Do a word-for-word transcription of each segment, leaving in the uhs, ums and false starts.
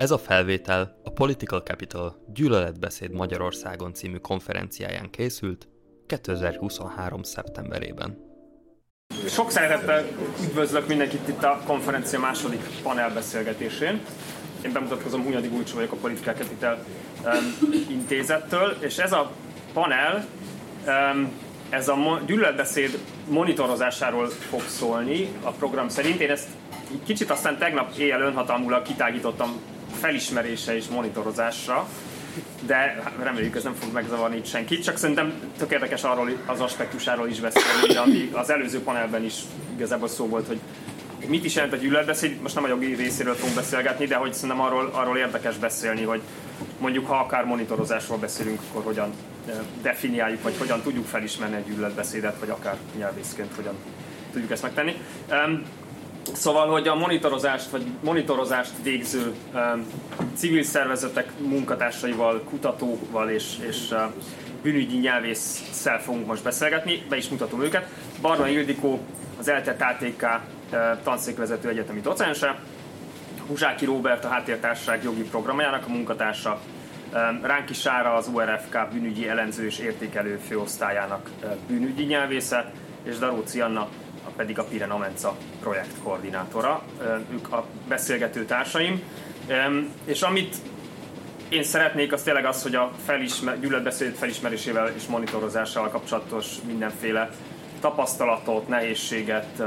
Ez a felvétel a Political Capital Gyűlöletbeszéd Magyarországon című konferenciáján készült kétezer-huszonhárom. szeptemberében. Sok szeretettel üdvözlök mindenkit itt a konferencia második panelbeszélgetésén. Én bemutatkozom, Hunyadi Gulcsó vagyok a Political Capital um, intézettől, és ez a panel, um, ez a gyűlöletbeszéd monitorozásáról fog szólni a program szerint. Én ezt kicsit aztán tegnap éjjel önhatalmulag kitágítottam felismerése és monitorozásra, de reméljük ez nem fog megzavarni itt senkit, csak szerintem tök érdekes arról az aspektusáról is beszélni, ami az előző panelben is igazából szó volt, hogy mit is jelent a gyűlöletbeszéd. Most nem a jogi részéről fogunk beszélgetni, de hogy szerintem arról, arról érdekes beszélni, hogy mondjuk ha akár monitorozásról beszélünk, akkor hogyan definiáljuk, vagy hogyan tudjuk felismerni egy gyűlöletbeszédet, vagy akár nyelvészként hogyan tudjuk ezt megtenni. Szóval, hogy a monitorozást, vagy monitorozást végző um, civil szervezetek munkatársaival, kutatóval és, és uh, bűnügyi nyelvésszel fogunk most beszélgetni, be is mutatom őket. Barna Ildikó, az ELTE té té ká uh, tanszékvezető egyetemi docense, Huzsáki Róbert, a Háttértársaság jogi programjának a munkatársa, um, Ránki Sára, az u er ef ká bűnügyi elemző és értékelő főosztályának uh, bűnügyi nyelvésze, és Daróci Anna, pedig a Piren Amenca projekt koordinátora, ők a beszélgető társaim. És amit én szeretnék, az tényleg az, hogy a felismer- gyűlöletbeszéd felismerésével és monitorozásával kapcsolatos mindenféle tapasztalatot, nehézséget,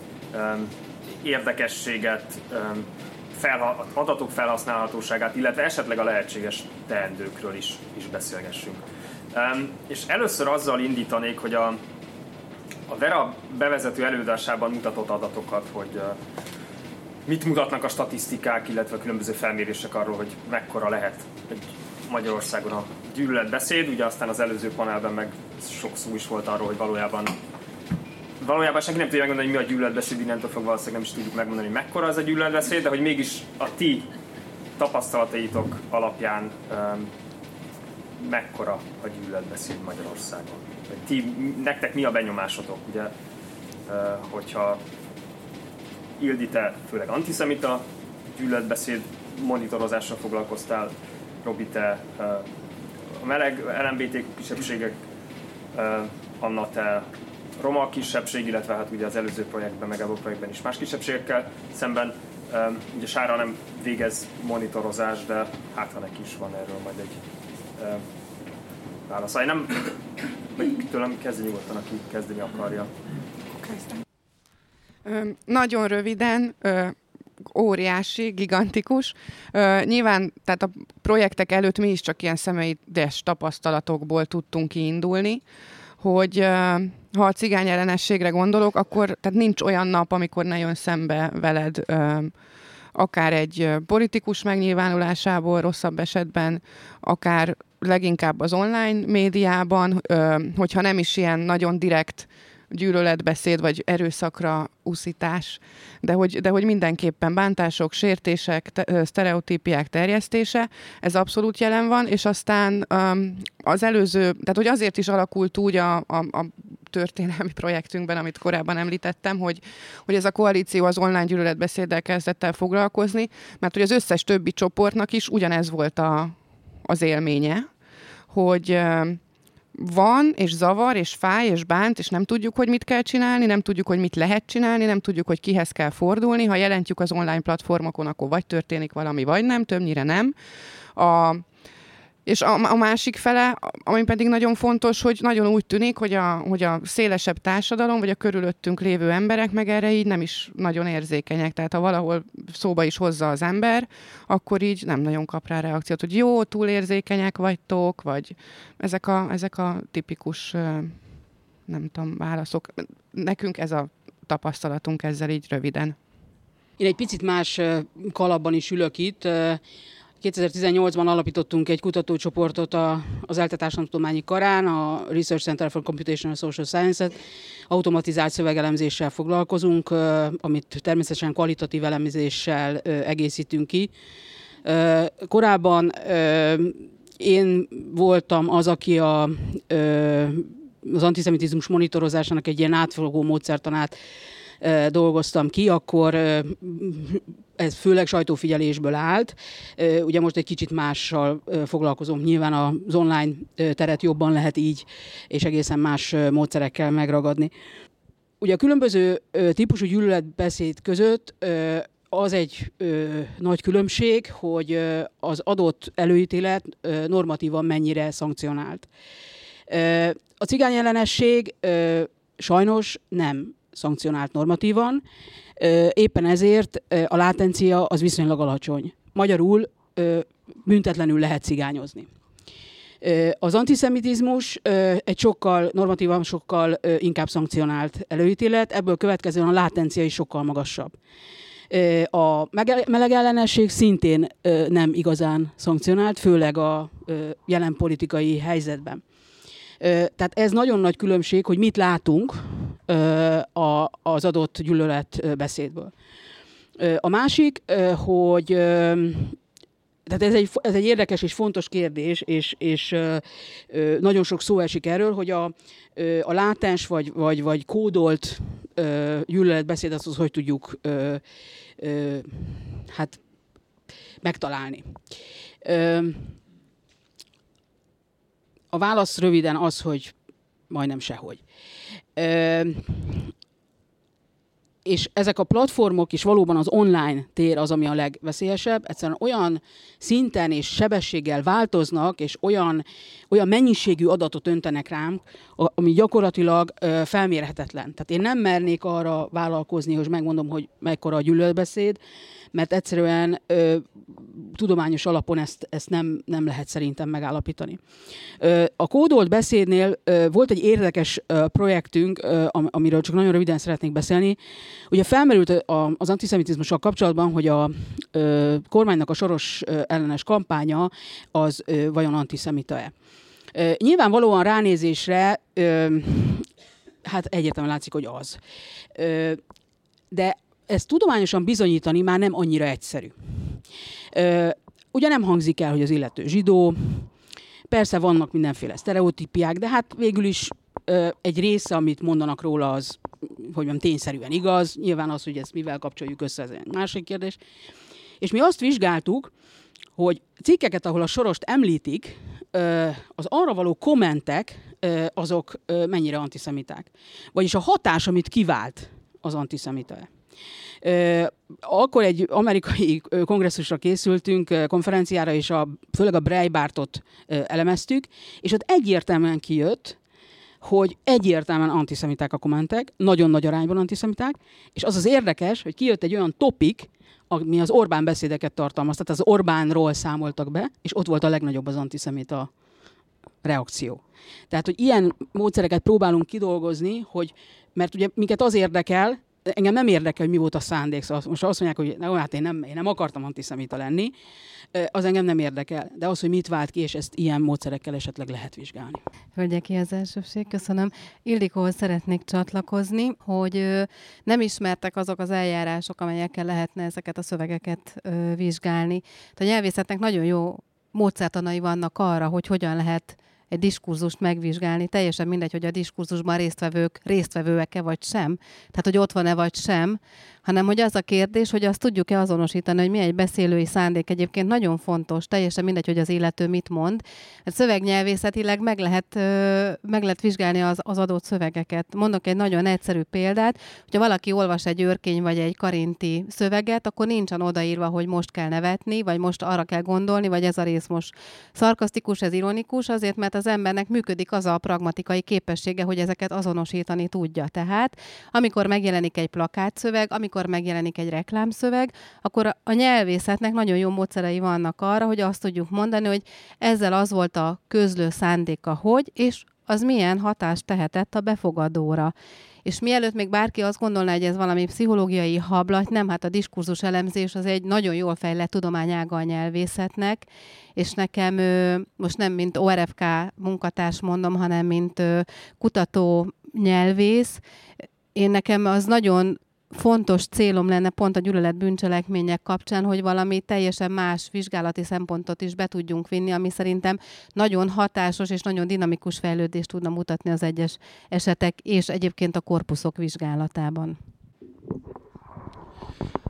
érdekességet, felha- adatok felhasználhatóságát, illetve esetleg a lehetséges teendőkről is, is beszélgessünk. És először azzal indítanék, hogy a A Vera bevezető előadásában mutatott adatokat, hogy uh, mit mutatnak a statisztikák, illetve a különböző felmérések arról, hogy mekkora lehet egy Magyarországon a gyűlöletbeszéd. Ugye aztán az előző panelben meg sok szó is volt arról, hogy valójában valójában senki nem tudja megmondani, hogy mi a gyűlöletbeszéd, innentől fog valószínűleg nem is tudjuk megmondani, hogy mekkora ez a gyűlöletbeszéd, de hogy mégis a ti tapasztalataitok alapján um, mekkora a gyűlöletbeszéd Magyarországon. Ti, nektek mi a benyomásotok, ugye, hogyha Ildi, te főleg antiszemita gyűlöletbeszéd monitorozással foglalkoztál, Robi, te a meleg el em bé té kú kisebbségek, Anna, te roma kisebbség, illetve hát ugye az előző projektben, meg a projektben is más kisebbségekkel szemben. Ugye Sára nem végez monitorozás, de hát ha neki is van erről majd egy válasz. Nem, tőlem kezdeni nyugodtan, aki kezdeni akarja. Ö, nagyon röviden, ö, óriási, gigantikus. Ö, nyilván, tehát a projektek előtt mi is csak ilyen személyes tapasztalatokból tudtunk kiindulni, hogy ö, ha a cigány ellenességre gondolok, akkor tehát nincs olyan nap, amikor ne jön szembe veled ö, akár egy politikus megnyilvánulásából, rosszabb esetben, akár leginkább az online médiában, hogyha nem is ilyen nagyon direkt gyűlöletbeszéd, vagy erőszakra uszítás, de hogy, de hogy mindenképpen bántások, sértések, te, sztereotípiák terjesztése, ez abszolút jelen van, és aztán az előző, tehát hogy azért is alakult úgy a, a, a történelmi projektünkben, amit korábban említettem, hogy, hogy ez a koalíció az online gyűlöletbeszéddel kezdett el foglalkozni, mert hogy az összes többi csoportnak is ugyanez volt a, az élménye, hogy van, és zavar, és fáj, és bánt, és nem tudjuk, hogy mit kell csinálni, nem tudjuk, hogy mit lehet csinálni, nem tudjuk, hogy kihez kell fordulni. Ha jelentjük az online platformokon, akkor vagy történik valami, vagy nem, többnyire nem. A, és a, a másik fele, ami pedig nagyon fontos, hogy nagyon úgy tűnik, hogy a, hogy a szélesebb társadalom, vagy a körülöttünk lévő emberek meg erre így nem is nagyon érzékenyek. Tehát ha valahol szóba is hozza az ember, akkor így nem nagyon kap rá reakciót, hogy jó, túlérzékenyek vagytok, vagy ezek a, ezek a tipikus, nem tudom, válaszok. Nekünk ez a tapasztalatunk ezzel így röviden. Én egy picit más kalapban is ülök itt. kétezer-tizennyolcban alapítottunk egy kutatócsoportot az ELTE Társadalomtudományi Karán, a Research Center for Computational Social Sciences-et. Automatizált szövegelemzéssel foglalkozunk, amit természetesen kvalitatív elemzéssel egészítünk ki. Korábban én voltam az, aki a, az antiszemitizmus monitorozásának egy ilyen átfogó módszertanát dolgoztam ki, akkor ez főleg sajtófigyelésből állt. Ugye most egy kicsit mással foglalkozom, nyilván az online teret jobban lehet így, és egészen más módszerekkel megragadni. Ugye a különböző típusú gyűlöletbeszéd között az egy nagy különbség, hogy az adott előítélet normatívan mennyire szankcionált. A cigányellenesség sajnos nem szankcionált normatívan, éppen ezért a látencia az viszonylag alacsony. Magyarul büntetlenül lehet cigányozni. Az antiszemitizmus egy sokkal normatívan, sokkal inkább szankcionált előítélet, ebből következően a látencia is sokkal magasabb. A melegellenesség szintén nem igazán szankcionált, főleg a jelen politikai helyzetben. Tehát ez nagyon nagy különbség, hogy mit látunk az adott gyűlöletbeszédből. A másik, hogy tehát ez egy, ez egy érdekes és fontos kérdés, és, és nagyon sok szó esik erről, hogy a, a látens vagy, vagy, vagy kódolt gyűlöletbeszéd, azt hogy tudjuk hát megtalálni. A válasz röviden az, hogy majdnem sehogy. Ö, és ezek a platformok is valóban az online tér az, ami a legveszélyesebb. Egyszerűen olyan szinten és sebességgel változnak, és olyan, olyan mennyiségű adatot öntenek ránk, ami gyakorlatilag ö, felmérhetetlen. Tehát én nem mernék arra vállalkozni, hogy megmondom, hogy mekkora a gyűlöletbeszéd, mert egyszerűen ö, tudományos alapon ezt, ezt nem, nem lehet szerintem megállapítani. Ö, a kódolt beszédnél ö, volt egy érdekes ö, projektünk, ö, amiről csak nagyon röviden szeretnék beszélni. Ugye felmerült a, az antiszemitizmussal kapcsolatban, hogy a ö, kormánynak a Soros ö, ellenes kampánya az ö, vajon antiszemita-e. Ö, nyilvánvalóan ránézésre ö, hát egyértelműen látszik, hogy az. Ö, de ezt tudományosan bizonyítani már nem annyira egyszerű. Ö, ugye nem hangzik el, hogy az illető zsidó, persze vannak mindenféle sztereotípiák, de hát végül is ö, egy része, amit mondanak róla, az, hogy mondjam, tényszerűen igaz. Nyilván az, hogy ezt mivel kapcsoljuk össze, ez egy másik kérdés. És mi azt vizsgáltuk, hogy cikkeket, ahol a Sorost említik, ö, az arra való kommentek, ö, azok ö, mennyire antiszemiták. Vagyis a hatás, amit kivált, az antiszemita-e. Uh, akkor egy amerikai kongresszusra készültünk, konferenciára, és a, főleg a Breitbartot uh, elemeztük, és ott egyértelműen kijött, hogy egyértelműen antiszemiták a kommentek, nagyon nagy arányban antiszemiták, és az az érdekes, hogy kijött egy olyan topik, ami az Orbán beszédeket tartalmaz, tehát az Orbánról számoltak be, és ott volt a legnagyobb az antiszemita reakció. Tehát, hogy ilyen módszereket próbálunk kidolgozni, hogy, mert ugye minket az érdekel, engem nem érdekel, hogy mi volt a szándék. Szóval most azt mondják, hogy na, hát én nem, én nem akartam antiszemita lenni, az engem nem érdekel. De az, hogy mit vált ki, és ezt ilyen módszerekkel esetleg lehet vizsgálni. Hölgyeké az elsőbség, köszönöm. Ildikóhoz szeretnék csatlakozni, hogy nem ismertek azok az eljárások, amelyekkel lehetne ezeket a szövegeket vizsgálni. A nyelvészetnek nagyon jó módszertanai vannak arra, hogy hogyan lehet egy diskurzust megvizsgálni, teljesen mindegy, hogy a diskurzusban résztvevők résztvevőek-e vagy sem, tehát hogy ott van-e vagy sem, hanem hogy az a kérdés, hogy azt tudjuk-e azonosítani, hogy mi egy beszélői szándék. Egyébként nagyon fontos, teljesen mindegy, hogy az illető mit mond. Hát szövegnyelvészetileg meg lehet, meg lehet vizsgálni az, az adott szövegeket. Mondok egy nagyon egyszerű példát, hogyha valaki olvas egy Őrkény vagy egy Karinti szöveget, akkor nincsen odaírva, hogy most kell nevetni, vagy most arra kell gondolni, vagy ez a rész most szarkasztikus, ez ironikus, azért, mert az embernek működik az a pragmatikai képessége, hogy ezeket azonosítani tudja. Tehát amikor megjelenik egy plakátszöveg, amikor megjelenik egy reklámszöveg, akkor a nyelvészetnek nagyon jó módszerei vannak arra, hogy azt tudjuk mondani, hogy ezzel az volt a közlő szándéka, hogy, és az milyen hatást tehetett a befogadóra. És mielőtt még bárki azt gondolná, hogy ez valami pszichológiai hablat, nem, hát a diskurzus elemzés az egy nagyon jól fejlett tudományága a nyelvészetnek, és nekem most nem mint o er ef ká munkatárs mondom, hanem mint kutató nyelvész, én nekem az nagyon fontos célom lenne pont a gyűlölet bűncselekmények kapcsán, hogy valami teljesen más vizsgálati szempontot is be tudjunk vinni, ami szerintem nagyon hatásos és nagyon dinamikus fejlődést tudna mutatni az egyes esetek és egyébként a korpuszok vizsgálatában.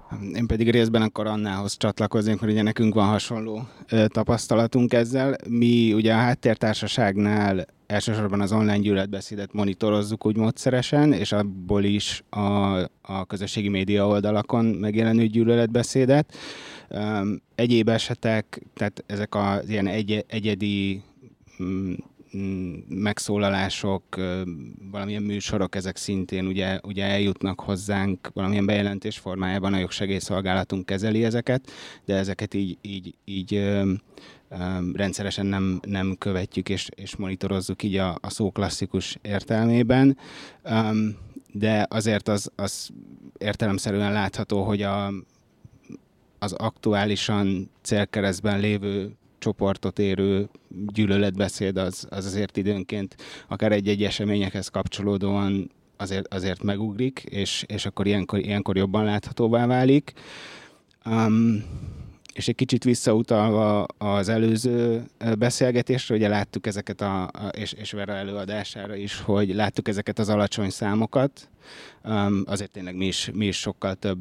Én pedig részben akkor Annához csatlakoznék, mert ugye nekünk van hasonló ö, tapasztalatunk ezzel. Mi ugye a Háttértársaságnál elsősorban az online gyűlöletbeszédet monitorozzuk úgy módszeresen, és abból is a, a közösségi média oldalakon megjelenő gyűlöletbeszédet. Um, egyéb esetek, tehát ezek az ilyen egy, egyedi mm, megszólalások, valamilyen műsorok, ezek szintén ugye, ugye eljutnak hozzánk valamilyen bejelentés formájában, a jogsegélyszolgálatunk kezeli ezeket, de ezeket így, így, így ö, ö, rendszeresen nem, nem követjük és, és monitorozzuk így a, a szó klasszikus értelmében, um, de azért az, az értelemszerűen látható, hogy a, az aktuálisan célkeresztben lévő csoportot érő gyűlöletbeszéd az, az azért időnként akár egy-egy eseményekhez kapcsolódóan azért, azért megugrik, és, és akkor ilyenkor, ilyenkor jobban láthatóvá válik. Um, és egy kicsit visszautalva az előző beszélgetésre, ugye láttuk ezeket, a, a, és, és Vera előadására is, hogy láttuk ezeket az alacsony számokat, um, azért tényleg mi is, mi is sokkal több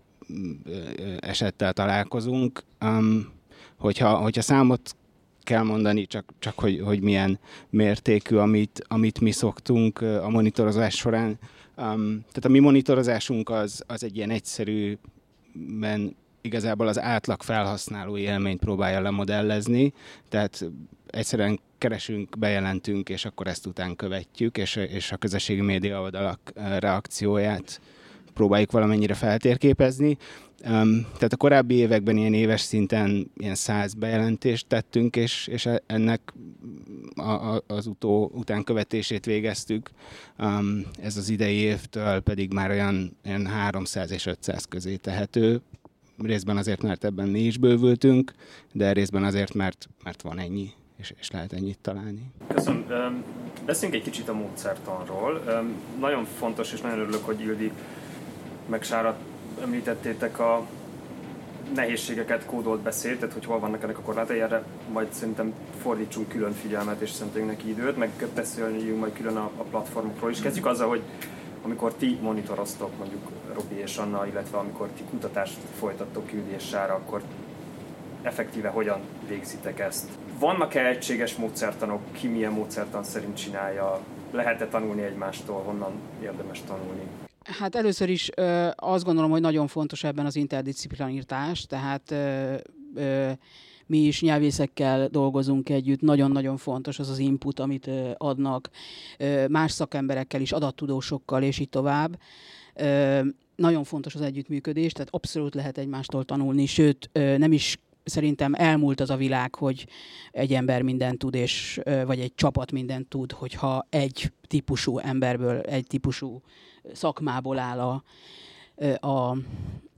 esettel találkozunk. Um, Hogyha, hogyha számot kell mondani, csak, csak hogy, hogy milyen mértékű, amit, amit mi szoktunk a monitorozás során. Um, tehát a mi monitorozásunk az, az egy ilyen egyszerűben igazából az átlag felhasználói élményt próbálja lemodellezni, tehát egyszerűen keresünk, bejelentünk, és akkor ezt után követjük, és, és a közösségi média oldalak reakcióját próbáljuk valamennyire feltérképezni. Um, tehát a korábbi években ilyen éves szinten ilyen száz bejelentést tettünk, és, és ennek a, a, az utó, utánkövetését végeztük. Um, ez az idei évtől pedig már olyan, olyan háromszáz és ötszáz közé tehető. Részben azért, mert ebben mi is bővültünk, de részben azért, mert, mert van ennyi, és, és lehet ennyit találni. Köszönöm. Beszéljünk egy kicsit a módszertanról. Nagyon fontos, és nagyon örülök, hogy Ildi meg Sára említettétek a nehézségeket, kódolt beszéd, tehát hogy hol vannak ennek a korlátai, erre majd szerintem fordítsunk külön figyelmet, és szerintem neki időt, meg beszéljünk majd külön a, a platformokról is. Kezdjük azzal, hogy amikor ti monitoroztok, mondjuk Robi és Anna, illetve amikor ti kutatást folytattok Ildi és Sára, akkor effektíve hogyan végzitek ezt? Vannak-e egységes módszertanok, ki milyen módszertan szerint csinálja? Lehet-e tanulni egymástól, honnan érdemes tanulni? Hát először is ö, azt gondolom, hogy nagyon fontos ebben az interdisziplinaritás, tehát ö, ö, mi is nyelvészekkel dolgozunk együtt, nagyon-nagyon fontos az az input, amit ö, adnak, ö, más szakemberekkel is, adattudósokkal, és így tovább. Ö, nagyon fontos az együttműködés, tehát abszolút lehet egymástól tanulni, sőt, ö, nem is szerintem elmúlt az a világ, hogy egy ember mindent tud, és, vagy egy csapat mindent tud, hogyha egy típusú emberből, egy típusú szakmából áll a, a, a,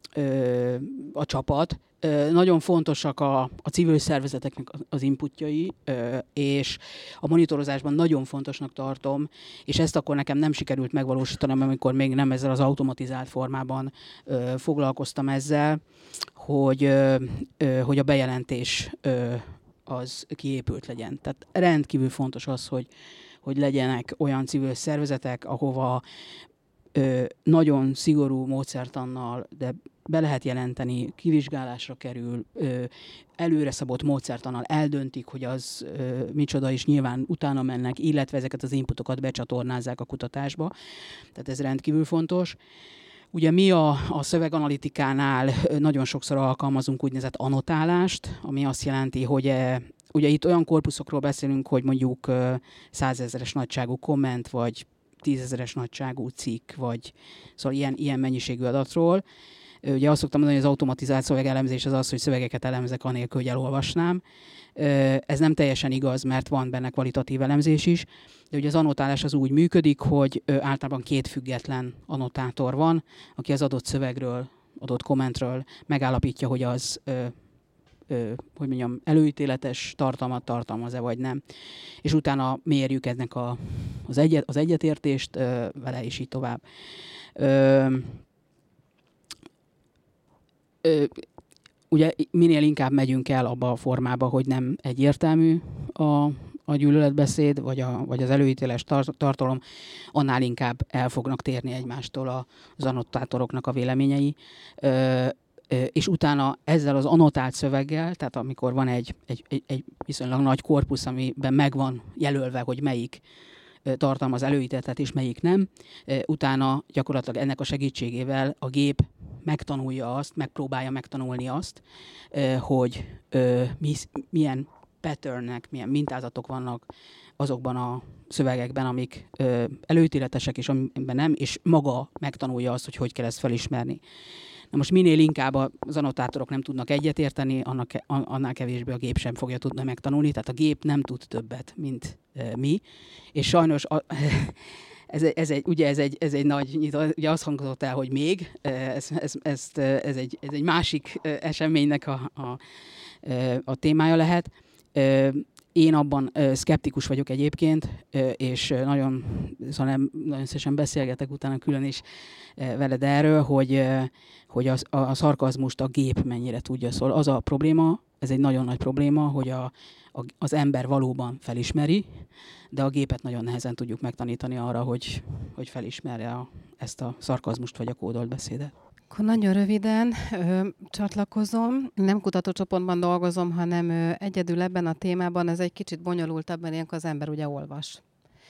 a csapat. Nagyon fontosak a, a civil szervezeteknek az inputjai, és a monitorozásban nagyon fontosnak tartom, és ezt akkor nekem nem sikerült megvalósítanom, amikor még nem ezzel az automatizált formában foglalkoztam ezzel, hogy, hogy a bejelentés az kiépült legyen. Tehát rendkívül fontos az, hogy, hogy legyenek olyan civil szervezetek, ahova nagyon szigorú módszertannal, de be lehet jelenteni, kivizsgálásra kerül, előre szabott módszertannal eldöntik, hogy az micsoda, is nyilván utána mennek, illetve ezeket az inputokat becsatornázzák a kutatásba. Tehát ez rendkívül fontos. Ugye mi a, a szöveganalitikánál nagyon sokszor alkalmazunk úgynevezett annotálást, ami azt jelenti, hogy e, ugye itt olyan korpuszokról beszélünk, hogy mondjuk százezeres nagyságú komment, vagy tízezeres nagyságú cikk, vagy szóval ilyen, ilyen mennyiségű adatról. Ugye azt szoktam mondani, hogy az automatizált szövegelemzés az az, hogy szövegeket elemzek anélkül, hogy elolvasnám. Ez nem teljesen igaz, mert van benne kvalitatív elemzés is, de ugye az annotálás az úgy működik, hogy általában két független annotátor van, aki az adott szövegről, adott kommentről megállapítja, hogy az Ö, hogy mondjam, előítéletes tartalmat tartalmaz-e, vagy nem. És utána mérjük ennek a, az, egyet, az egyetértést ö, vele, és így tovább. Ö, ö, ugye minél inkább megyünk el abba a formába, hogy nem egyértelmű a, a gyűlöletbeszéd, vagy, a, vagy az előítéles tar- tartalom, annál inkább el fognak térni egymástól a, az annotátoroknak a véleményei. Ö, és utána ezzel az annotált szöveggel, tehát amikor van egy, egy, egy, egy viszonylag nagy korpusz, amiben megvan jelölve, hogy melyik tartalmaz előítéletet és melyik nem, utána gyakorlatilag ennek a segítségével a gép megtanulja azt, megpróbálja megtanulni azt, hogy milyen patternnek, milyen mintázatok vannak azokban a szövegekben, amik előítéletesek és amiben nem, és maga megtanulja azt, hogy hogy kell ezt felismerni. Na most minél inkább az annotátorok nem tudnak egyetérteni, annak, annál kevésbé a gép sem fogja tudni megtanulni, tehát a gép nem tud többet, mint e, mi, és sajnos a, ez, ez, egy, ugye ez, egy, ez egy nagy nyitó, ugye azt hangzott el, hogy még, ez, ez, ez, ez, egy, ez egy másik eseménynek a, a, a témája lehet. Én abban szkeptikus vagyok egyébként, és nagyon, szóval nem, nagyon szépen beszélgetek utána külön is veled erről, hogy, hogy az, a szarkazmust a gép mennyire tudja. Szóval az a probléma, ez egy nagyon nagy probléma, hogy a, a, az ember valóban felismeri, de a gépet nagyon nehezen tudjuk megtanítani arra, hogy, hogy felismerje a, ezt a szarkazmust vagy a kódolt beszédet. Akkor nagyon röviden ö, csatlakozom. Nem kutatócsoportban dolgozom, hanem ö, egyedül ebben a témában. Ez egy kicsit bonyolultabb, mert ilyenkor az ember ugye olvas.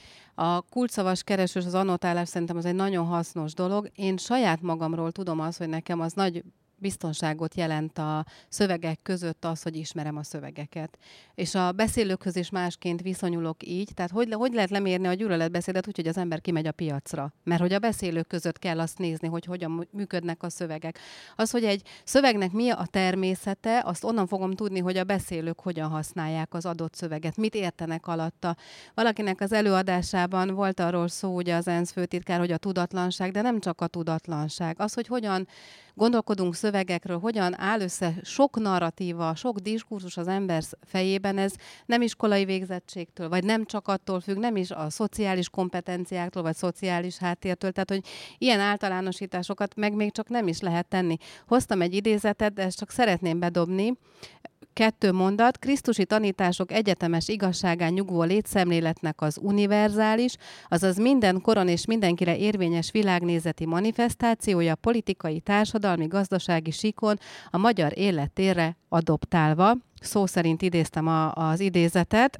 A kulcsszavas keresős, az annotálás szerintem az egy nagyon hasznos dolog. Én saját magamról tudom azt, hogy nekem az nagy biztonságot jelent a szövegek között az, hogy ismerem a szövegeket. És a beszélőkhöz is másként viszonyulok így, tehát hogy, hogy lehet lemérni a gyűlöletbeszédet úgy, hogy az ember kimegy a piacra? Mert hogy a beszélők között kell azt nézni, hogy hogyan működnek a szövegek. Az, hogy egy szövegnek mi a természete, azt onnan fogom tudni, hogy a beszélők hogyan használják az adott szöveget, mit értenek alatta. Valakinek az előadásában volt arról szó, ugye az ENSZ főtitkár, hogy a tudatlanság, de nem csak a tudatlanság. Az, hogy hogyan gondolkodunk szövegekről, hogyan áll össze sok narratíva, sok diskurzus az ember fejében, ez nem iskolai végzettségtől, vagy nem csak attól függ, nem is a szociális kompetenciáktól, vagy szociális háttértől, tehát hogy ilyen általánosításokat meg még csak nem is lehet tenni. Hoztam egy idézetet, de ezt csak szeretném bedobni. Kettő mondat, krisztusi tanítások egyetemes igazságán nyugvó létszemléletnek az univerzális, azaz minden koron és mindenkire érvényes világnézeti manifestációja politikai, társadalmi, gazdasági síkon a magyar életére adoptálva. Szó szerint idéztem a, az idézetet.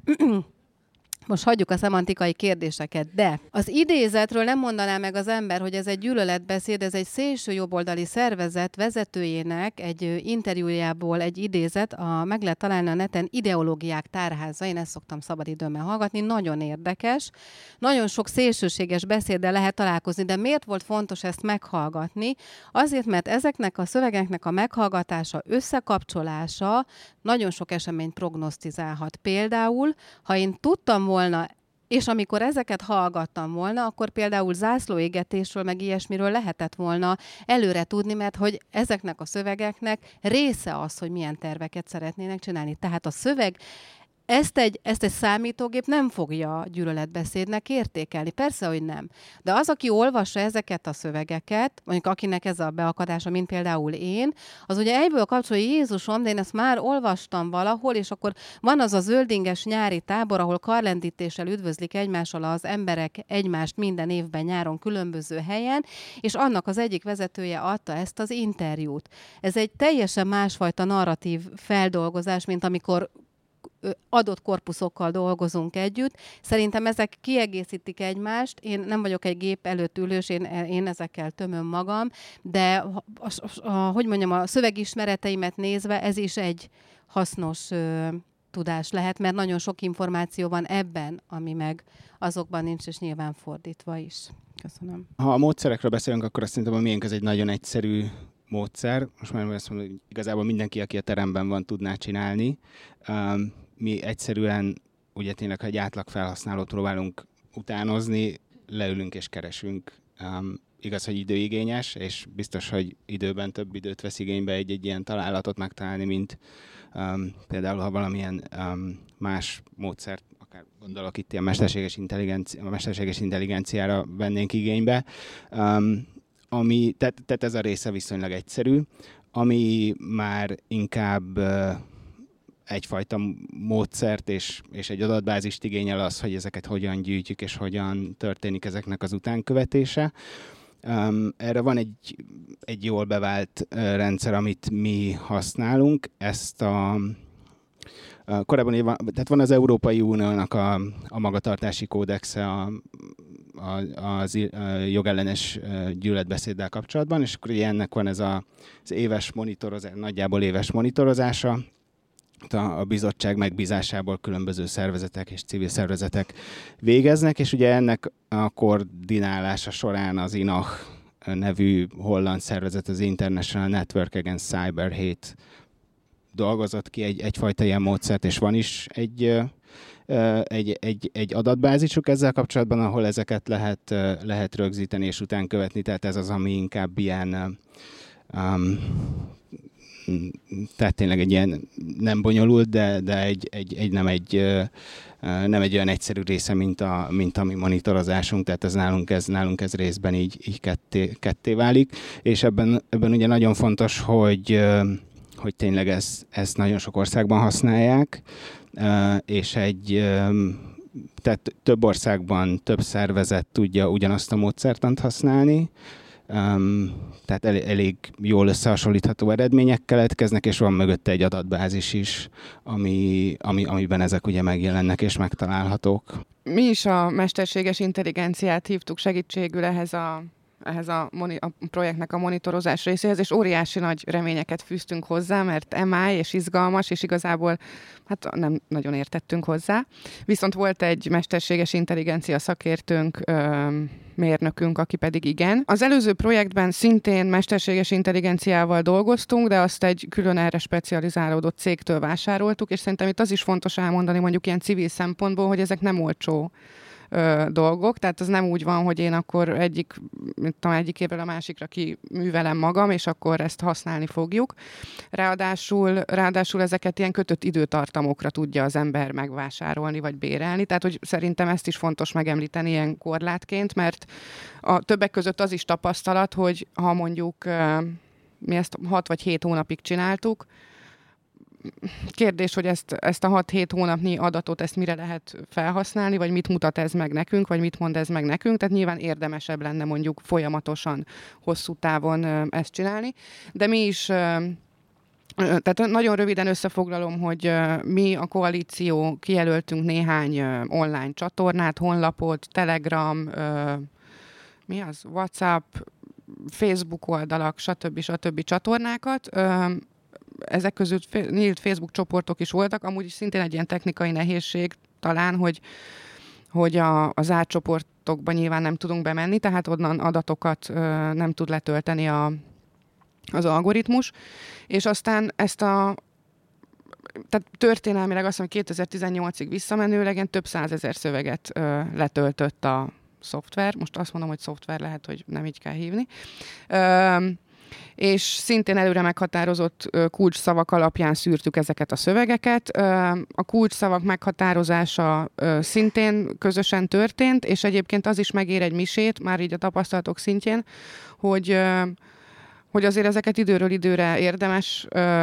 Most hagyjuk a szemantikai kérdéseket, de az idézetről nem mondaná meg az ember, hogy ez egy gyűlöletbeszéd, ez egy szélső jobboldali szervezet vezetőjének egy interjújából egy idézet, a, meg lehet találni a neten, Ideológiák tárháza, én ezt szoktam szabadidőmmel hallgatni, nagyon érdekes, nagyon sok szélsőséges beszéddel lehet találkozni, de miért volt fontos ezt meghallgatni? Azért, mert ezeknek a szövegeknek a meghallgatása, összekapcsolása nagyon sok eseményt prognosztizálhat. Például, ha én tudtam volna, és amikor ezeket hallgattam volna, akkor például zászlóégetésről, meg ilyesmiről lehetett volna előre tudni, mert hogy ezeknek a szövegeknek része az, hogy milyen terveket szeretnének csinálni. Tehát a szöveg Ezt egy, ezt egy számítógép nem fogja gyűlöletbeszédnek értékelni. Persze, hogy nem. De az, aki olvassa ezeket a szövegeket, mondjuk akinek ez a beakadása, mint például én, az ugye egyből kapcsolja, Jézusom, de én ezt már olvastam valahol, és akkor van az a zöldinges nyári tábor, ahol karlendítéssel üdvözlik egymással az emberek egymást minden évben nyáron különböző helyen, és annak az egyik vezetője adta ezt az interjút. Ez egy teljesen másfajta narratív feldolgozás, mint amikor adott korpuszokkal dolgozunk együtt. Szerintem ezek kiegészítik egymást. Én nem vagyok egy gép előtt ülős, én, én ezekkel tömöm magam, de a, a, a, hogy mondjam, a szövegismereteimet nézve ez is egy hasznos ö, tudás lehet, mert nagyon sok információ van ebben, ami meg azokban nincs, és nyilván fordítva is. Köszönöm. Ha a módszerekről beszélünk, akkor azt szerintem a miénk ez egy nagyon egyszerű módszer. Most már azt mondom, hogy igazából mindenki, aki a teremben van, tudná csinálni. Um, mi egyszerűen, ugye tényleg, ha egy átlag felhasználót próbálunk utánozni, leülünk és keresünk. Um, igaz, hogy időigényes, és biztos, hogy időben több időt vesz igénybe egy-egy ilyen találatot megtalálni, mint um, például, ha valamilyen um, más módszert, akár gondolok itt ilyen mesterséges, intelligenci- mesterséges intelligenciára vennénk igénybe. Um, ami, tehát, tehát ez a része viszonylag egyszerű, ami már inkább uh, egyfajta módszert és, és egy adatbázist igényel az, hogy ezeket hogyan gyűjtjük és hogyan történik ezeknek az utánkövetése. Um, erre van egy, egy jól bevált uh, rendszer, amit mi használunk. Ezt a, a korábban van, tehát van az Európai Uniónak a, a magatartási kódexe a, a, az a jogellenes gyűlöletbeszéddel kapcsolatban, és akkor ennek van ez a, az éves monitorozás, nagyjából éves monitorozása. A, a bizottság megbízásából különböző szervezetek és civil szervezetek végeznek, és ugye ennek a koordinálása során az I N A H nevű holland szervezet, az International Network Against Cyber Hate dolgozott ki egy, egyfajta ilyen módszert, és van is egy, egy, egy, egy adatbázisuk ezzel kapcsolatban, ahol ezeket lehet, lehet rögzíteni és után követni, tehát ez az, ami inkább ilyen um, tehát tényleg egy ilyen nem bonyolult, de, de egy, egy, egy, nem, egy, nem egy olyan egyszerű része, mint a, mint a mi monitorozásunk, tehát ez nálunk ez, nálunk ez részben így, így ketté, ketté válik, és ebben, ebben ugye nagyon fontos, hogy, hogy tényleg ezt, ezt nagyon sok országban használják, és egy tehát több országban több szervezet tudja ugyanazt a módszertant használni, Um, tehát elég, elég jól összehasonlítható eredmények keletkeznek, és van mögötte egy adatbázis is, ami, ami, amiben ezek ugye megjelennek és megtalálhatók. Mi is a mesterséges intelligenciát hívtuk segítségül ehhez a, ehhez a, moni- a projektnek a monitorozás részéhez, és óriási nagy reményeket fűztünk hozzá, mert emáj és izgalmas, és igazából hát nem nagyon értettünk hozzá. Viszont volt egy mesterséges intelligencia szakértőnk, ö, mérnökünk, aki pedig igen. Az előző projektben szintén mesterséges intelligenciával dolgoztunk, de azt egy külön erre specializálódott cégtől vásároltuk, és szerintem itt az is fontos elmondani mondjuk ilyen civil szempontból, hogy ezek nem olcsó ö, dolgok, tehát az nem úgy van, hogy én akkor egyik, mint tudom, egyik évvel a másikra kiművelem magam, és akkor ezt használni fogjuk. Ráadásul, ráadásul ezeket ilyen kötött időtartamokra tudja az ember megvásárolni, vagy bérelni, tehát hogy szerintem ezt is fontos megemlíteni ilyen korlátként, mert a többek között az is tapasztalat, hogy ha mondjuk ö, mi ezt hat vagy hét hónapig csináltuk, kérdés, hogy ezt, ezt a hat-hét hónapnyi adatot, ezt mire lehet felhasználni, vagy mit mutat ez meg nekünk, vagy mit mond ez meg nekünk, tehát nyilván érdemesebb lenne mondjuk folyamatosan, hosszú távon ezt csinálni. De mi is, tehát nagyon röviden összefoglalom, hogy mi a koalíció kijelöltünk néhány online csatornát, honlapot, Telegram, mi az, WhatsApp, Facebook oldalak, stb. stb. Csatornákat. Ezek között nyílt Facebook csoportok is voltak, amúgy is szintén egy ilyen technikai nehézség talán, hogy, hogy a, az átcsoportokban nyilván nem tudunk bemenni, tehát onnan adatokat ö, nem tud letölteni a, az algoritmus, és aztán ezt a tehát történelmileg azt mondom, hogy kétezer-tizennyolcig visszamenőlegen több százezer szöveget ö, letöltött a szoftver, most azt mondom, hogy szoftver, lehet, hogy nem így kell hívni, ö, és szintén előre meghatározott kulcsszavak alapján szűrtük ezeket a szövegeket. A kulcsszavak meghatározása szintén közösen történt, és egyébként az is megér egy misét, már így a tapasztalatok szintjén, hogy, hogy azért ezeket időről időre érdemes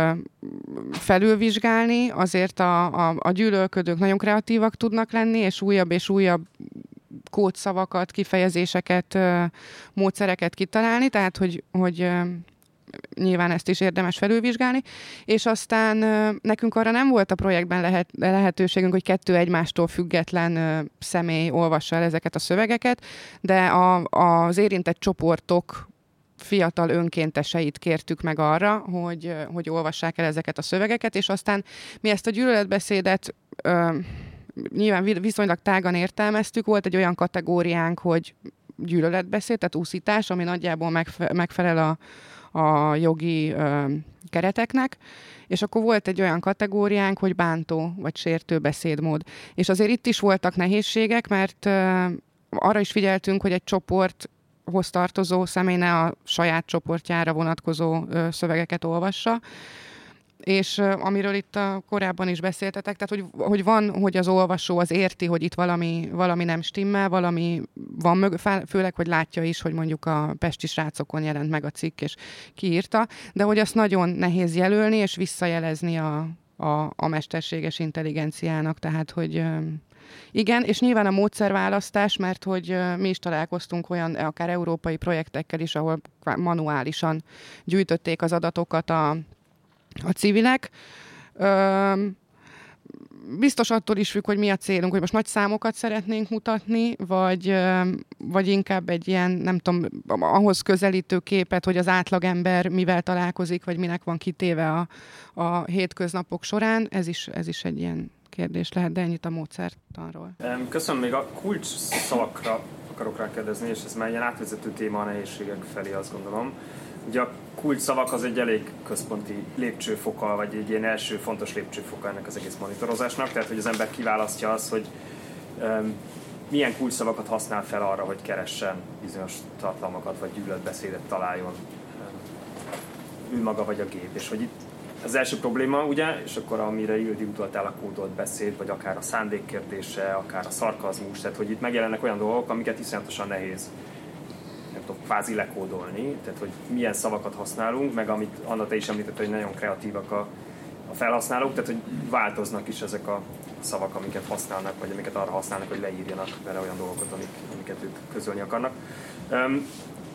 felülvizsgálni, azért a, a, a gyűlölködők nagyon kreatívak tudnak lenni, és újabb és újabb kódszavakat, kifejezéseket, módszereket kitalálni, tehát hogy, hogy nyilván ezt is érdemes felülvizsgálni, és aztán nekünk arra nem volt a projektben lehet, lehetőségünk, hogy kettő egymástól független személy olvassa el ezeket a szövegeket, de a, az érintett csoportok fiatal önkénteseit kértük meg arra, hogy, hogy olvassák el ezeket a szövegeket, és aztán mi ezt a gyűlöletbeszédet nyilván viszonylag tágan értelmeztük, volt egy olyan kategóriánk, hogy gyűlöletbeszéd, tehát úszítás, ami nagyjából megfe- megfelel a, a jogi ö, kereteknek, és akkor volt egy olyan kategóriánk, hogy bántó vagy sértő beszédmód. És azért itt is voltak nehézségek, mert ö, arra is figyeltünk, hogy egy csoporthoz tartozó személy ne a saját csoportjára vonatkozó ö, szövegeket olvassa, és uh, amiről itt uh, korábban is beszéltetek, tehát hogy, hogy van, hogy az olvasó az érti, hogy itt valami, valami nem stimmel, valami van mög, főleg, hogy látja is, hogy mondjuk a pesti srácokon jelent meg a cikk, és kiírta, de hogy azt nagyon nehéz jelölni, és visszajelezni a, a, a mesterséges intelligenciának, tehát hogy, uh, Igen, és nyilván a módszerválasztás, mert hogy mi is találkoztunk olyan akár európai projektekkel is, ahol manuálisan gyűjtötték az adatokat a, a civilek. Ö, biztos attól is függ, hogy mi a célunk, hogy most nagy számokat szeretnénk mutatni, vagy, vagy inkább egy ilyen, nem tudom, ahhoz közelítő képet, hogy az átlagember mivel találkozik, vagy minek van kitéve a, a hétköznapok során. Ez is, ez is egy ilyen kérdés lehet, de ennyit a módszertanról. Köszönöm, még a kulcs szavakra akarok rákérdezni, és ez már ilyen átvezető téma a nehézségek felé, azt gondolom. Ugye a kulcs szavak az egy elég központi lépcsőfoka, vagy egy ilyen első fontos lépcsőfoka ennek az egész monitorozásnak, tehát hogy az ember kiválasztja azt, hogy um, milyen kulcs szavakat használ fel arra, hogy keressen bizonyos tartalmakat, vagy gyűlöletbeszédet találjon ő maga vagy a gép, és hogy itt az első probléma, ugye, és akkor amire Ildi utaltál, a kódolt beszéd, vagy akár a szándék kérdése, akár a szarkazmus, tehát hogy itt megjelennek olyan dolgok, amiket iszonyatosan nehéz, nem tudom, kvázi lekódolni, tehát hogy milyen szavakat használunk, meg amit Anna te is említett, hogy nagyon kreatívak a, a felhasználók, tehát hogy változnak is ezek a szavak, amiket használnak, vagy amiket arra használnak, hogy leírjanak vele olyan dolgokat, amik, amiket ők közölni akarnak. Um,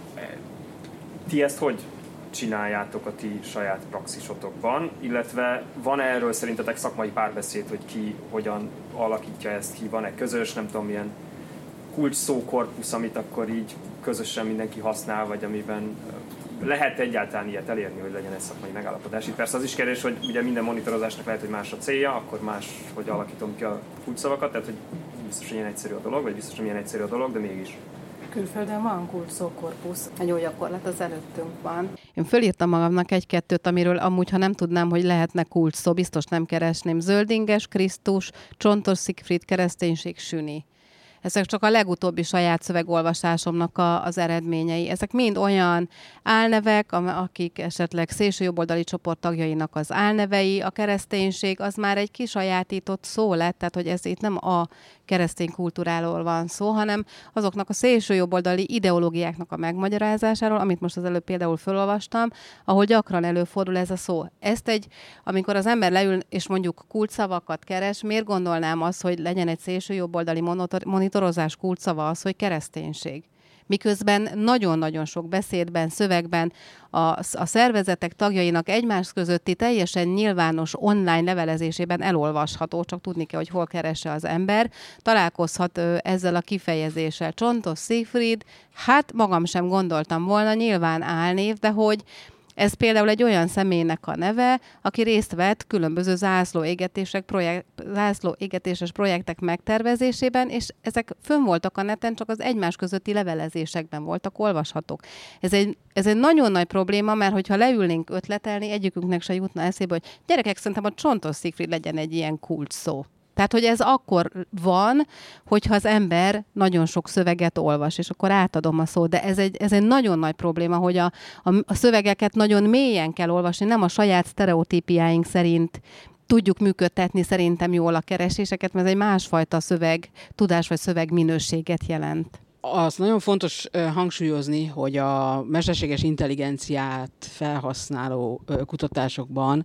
ti ezt hogy csináljátok a ti saját praxisotokban, illetve van erről szerintetek szakmai párbeszéd, hogy ki hogyan alakítja ezt ki, van-e közös, nem tudom, milyen kulcs szókorpusz, amit akkor így közösen mindenki használ, vagy amiben lehet egyáltalán ilyet elérni, hogy legyen egy szakmai megállapodás. Itt persze az is kérdés, hogy ugye minden monitorozásnak lehet, hogy más a célja, akkor más, hogy alakítom ki a kulcsszavakat, tehát hogy biztos, hogy ilyen egyszerű a dolog, vagy biztos, hogy ilyen egyszerű a dolog, de mégis. Külföldön van kulcs szókorpusz, egy jó gyakorlat az előttünk van. Én fölírtam magamnak egy-kettőt, amiről amúgy, ha nem tudnám, hogy lehetne kulcs szó, biztos nem keresném. Zöldinges, Krisztus, Csontos Szigfried, kereszténység, süni. Ezek csak a legutóbbi saját szövegolvasásomnak a, az eredményei. Ezek mind olyan álnevek, akik esetleg szélsőjobboldali csoport tagjainak az álnevei, a kereszténység az már egy kisajátított szó lett, tehát hogy ez itt nem a keresztény kultúráról van szó, hanem azoknak a szélsőjobboldali ideológiáknak a megmagyarázásáról, amit most az előbb például felolvastam, ahol gyakran előfordul ez a szó. Ezt egy, amikor az ember leül és mondjuk kulcsszavakat keres, miért gondolnám azt, hogy legyen egy szélsőjobboldali monitorozás kulcsszava az, hogy kereszténység? Miközben nagyon-nagyon sok beszédben, szövegben a, a szervezetek tagjainak egymás közötti teljesen nyilvános online levelezésében elolvasható, csak tudni kell, hogy hol keresse az ember, találkozhat ö, ezzel a kifejezéssel. Csontos Szigfried, hát magam sem gondoltam volna, nyilván álnév, de hogy ez például egy olyan személynek a neve, aki részt vett különböző zászlóégetések, projekt, zászlóégetéses projektek megtervezésében, és ezek fönn voltak a neten, csak az egymás közötti levelezésekben voltak olvashatók. Ez egy, ez egy nagyon nagy probléma, mert hogyha leülnénk ötletelni, egyikünknek se jutna eszébe, hogy gyerekek, szerintem a Csontos Szigfried legyen egy ilyen kulcs szó. Tehát, hogy ez akkor van, hogyha az ember nagyon sok szöveget olvas, és akkor átadom a szót. De ez egy, ez egy nagyon nagy probléma, hogy a, a, a szövegeket nagyon mélyen kell olvasni, nem a saját sztereotípiáink szerint tudjuk működtetni szerintem jól a kereséseket, mert ez egy másfajta szöveg, tudás vagy szövegminőséget jelent. Az nagyon fontos hangsúlyozni, hogy a mesterséges intelligenciát felhasználó kutatásokban,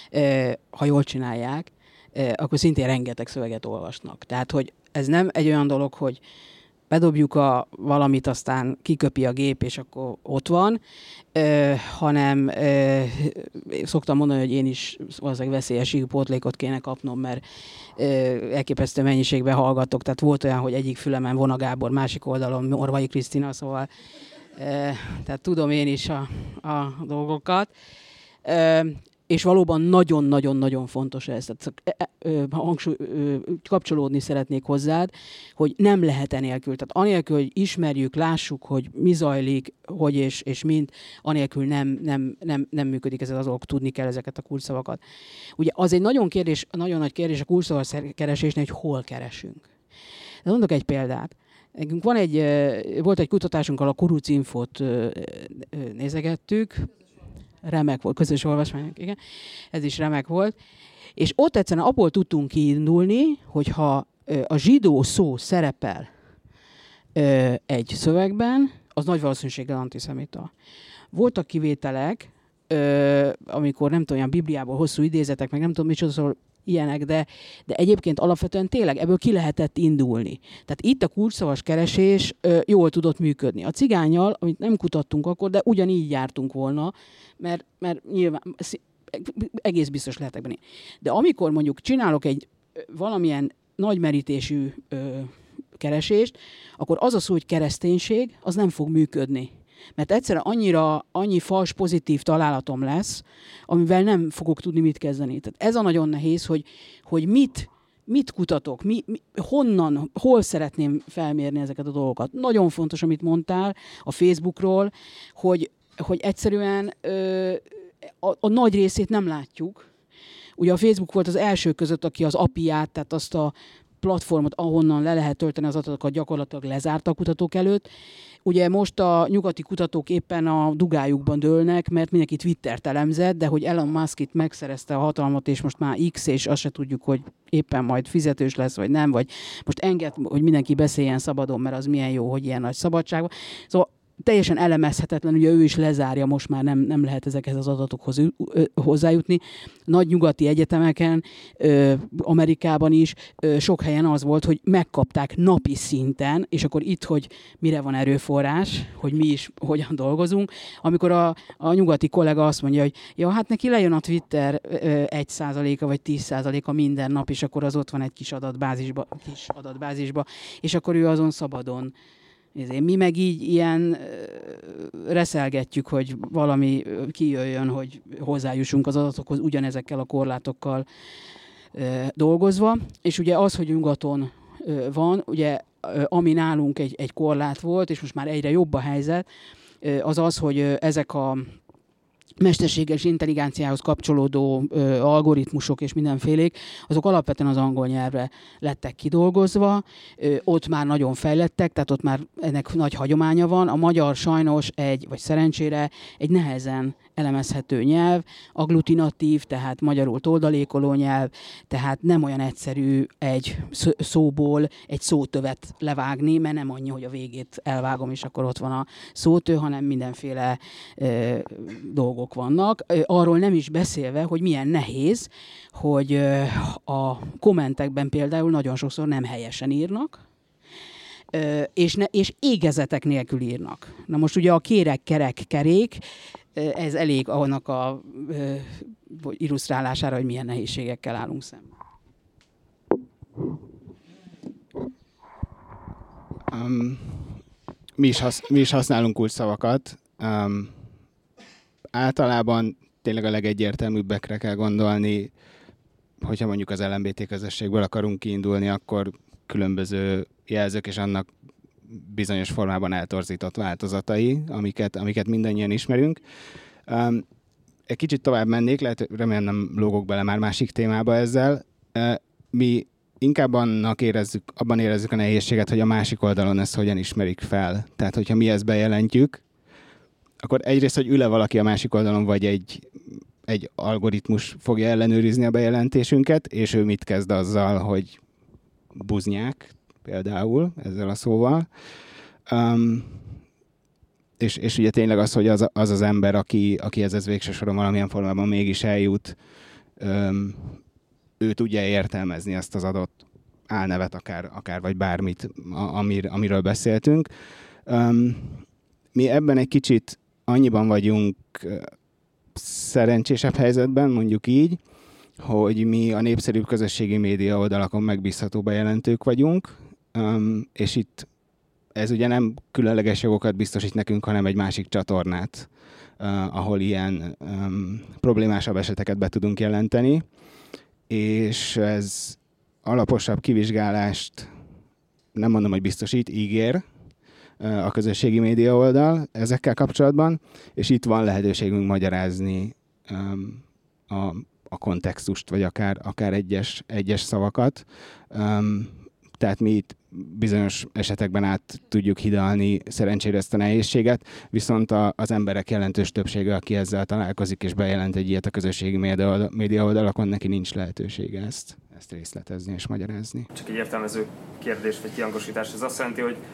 ha jól csinálják, akkor szintén rengeteg szöveget olvasnak. Tehát, hogy ez nem egy olyan dolog, hogy bedobjuk a valamit, aztán kiköpi a gép, és akkor ott van, euh, hanem euh, szoktam mondani, hogy én is valószínűleg veszélyes pótlékot kéne kapnom, mert euh, elképesztő mennyiségben hallgatok. Tehát volt olyan, hogy egyik fülemen Vona Gábor, másik oldalon Morvai Krisztina, szóval euh, tehát tudom én is a, a dolgokat. Euh, És valóban nagyon-nagyon-nagyon fontos ez. Tehát, hangsúly, kapcsolódni szeretnék hozzád, hogy nem lehet enélkül. Tehát anélkül, hogy ismerjük, lássuk, hogy mi zajlik, hogy és, és mint, anélkül nem, nem, nem, nem működik ez a dolog, tudni kell ezeket a kulcsszavakat. Ugye az egy nagyon, kérdés, nagyon nagy kérdés a kulcsszavak keresésnél, hogy hol keresünk. De mondok egy példát. Nekünk van egy, volt egy kutatásunk, ahol a Kuruc Infót nézegettük, remek volt, közös olvasmányok, igen, ez is remek volt. És ott egyszerűen abból tudtunk kiindulni, hogyha a zsidó szó szerepel egy szövegben, az nagy valószínűséggel antiszemita. Voltak kivételek, amikor nem tudom, olyan Bibliából hosszú idézetek, meg nem tudom micsoda, szóval ilyenek, de, de egyébként alapvetően tényleg ebből ki lehetett indulni. Tehát itt a kulcsszavas keresés ö, jól tudott működni. A cigánnyal, amit nem kutattunk akkor, de ugyanígy jártunk volna, mert, mert nyilván egész biztos lehetek benne. De amikor mondjuk csinálok egy valamilyen nagy merítésű ö, keresést, akkor az a szó, hogy kereszténység, az nem fog működni. Mert egyszerűen annyira, annyi fals pozitív találatom lesz, amivel nem fogok tudni mit kezdeni. Tehát ez a nagyon nehéz, hogy, hogy mit, mit kutatok, mi, mi, honnan, hol szeretném felmérni ezeket a dolgokat. Nagyon fontos, amit mondtál a Facebookról, hogy, hogy egyszerűen ö, a, a nagy részét nem látjuk. Ugye a Facebook volt az első között, aki az á pé í-át, tehát azt a platformot, ahonnan le lehet tölteni az adatokat, gyakorlatilag lezárta a kutatók előtt. Ugye most a nyugati kutatók éppen a dugájukban dőlnek, mert mindenki Twittert elemzett, de hogy Elon Musk itt megszerezte a hatalmat, és most már X, és azt se tudjuk, hogy éppen majd fizetős lesz, vagy nem, vagy most enged, hogy mindenki beszéljen szabadon, mert az milyen jó, hogy ilyen nagy szabadság van. Szóval teljesen elemezhetetlen, ugye ő is lezárja, most már nem, nem lehet ezekhez az adatokhoz hozzájutni. Nagy nyugati egyetemeken, Amerikában is sok helyen az volt, hogy megkapták napi szinten, és akkor itt, hogy mire van erőforrás, hogy mi is hogyan dolgozunk, amikor a, a nyugati kollega azt mondja, hogy ja, hát neki lejön a Twitter egy százaléka vagy tíz százaléka minden nap, és akkor az ott van egy kis adatbázisba, kis adatbázisba, és akkor ő azon szabadon. Mi meg így ilyen reszelgetjük, hogy valami kijöjjön, hogy hozzájussunk az adatokhoz ugyanezekkel a korlátokkal dolgozva. És ugye az, hogy nyugaton van, ugye ami nálunk egy, egy korlát volt, és most már egyre jobb a helyzet, az az, hogy ezek a mesterséges intelligenciához kapcsolódó ö, algoritmusok és mindenfélék, azok alapvetően az angol nyelvre lettek kidolgozva, ö, ott már nagyon fejlettek, tehát ott már ennek nagy hagyománya van. A magyar sajnos egy, vagy szerencsére egy nehezen elemezhető nyelv, agglutinatív, tehát magyarul toldalékoló nyelv, tehát nem olyan egyszerű egy szóból egy szótövet levágni, mert nem annyi, hogy a végét elvágom, és akkor ott van a szótő, hanem mindenféle ö, dolgok vannak. Arról nem is beszélve, hogy milyen nehéz, hogy a kommentekben például nagyon sokszor nem helyesen írnak, és, ne, és égezetek nélkül írnak. Na most ugye a kérek, kerek, kerék, ez elég annak a illusztrálására, hogy milyen nehézségekkel állunk szemben. Um, mi, is hasz, mi is használunk kulcsszavakat. Um, Általában tényleg a legegyértelműbbekre kell gondolni, hogyha mondjuk az el em bé té közösségből akarunk kiindulni, akkor különböző jelzők és annak bizonyos formában eltorzított változatai, amiket, amiket mindannyian ismerünk. Um, egy kicsit tovább mennék, lehet, remélem nem lógok bele már másik témába ezzel. Uh, mi inkább annak érezzük, abban érezzük a nehézséget, hogy a másik oldalon ezt hogyan ismerik fel. Tehát, hogyha mi ezt bejelentjük, akkor egyrészt, hogy ül-e valaki a másik oldalon, vagy egy, egy algoritmus fogja ellenőrizni a bejelentésünket, és ő mit kezd azzal, hogy buznyák, például, ezzel a szóval. Um, és, és ugye tényleg az, hogy az az, az ember, aki, aki ez, ez végső soron valamilyen formában mégis eljut, um, ő tudja értelmezni ezt az adott álnevet, akár, akár vagy bármit, amir, amiről beszéltünk. Um, mi ebben egy kicsit annyiban vagyunk szerencsésebb helyzetben, mondjuk így, hogy mi a népszerűbb közösségi média oldalakon megbízható bejelentők vagyunk, um, és itt ez ugye nem különleges jogokat biztosít nekünk, hanem egy másik csatornát, uh, ahol ilyen um, problémásabb eseteket be tudunk jelenteni, és ez alaposabb kivizsgálást, nem mondom, hogy biztosít, ígér a közösségi média oldal ezekkel kapcsolatban, és itt van lehetőségünk magyarázni um, a, a kontextust, vagy akár, akár egyes, egyes szavakat. Um, tehát mi itt bizonyos esetekben át tudjuk hidalni szerencsére ezt a nehézséget, viszont a, az emberek jelentős többsége, aki ezzel találkozik és bejelent egy ilyet a közösségi média, média oldalakon, neki nincs lehetősége ezt, ezt részletezni és magyarázni. Csak egy értelmező kérdés vagy kiangosítás, ez azt jelenti, hogy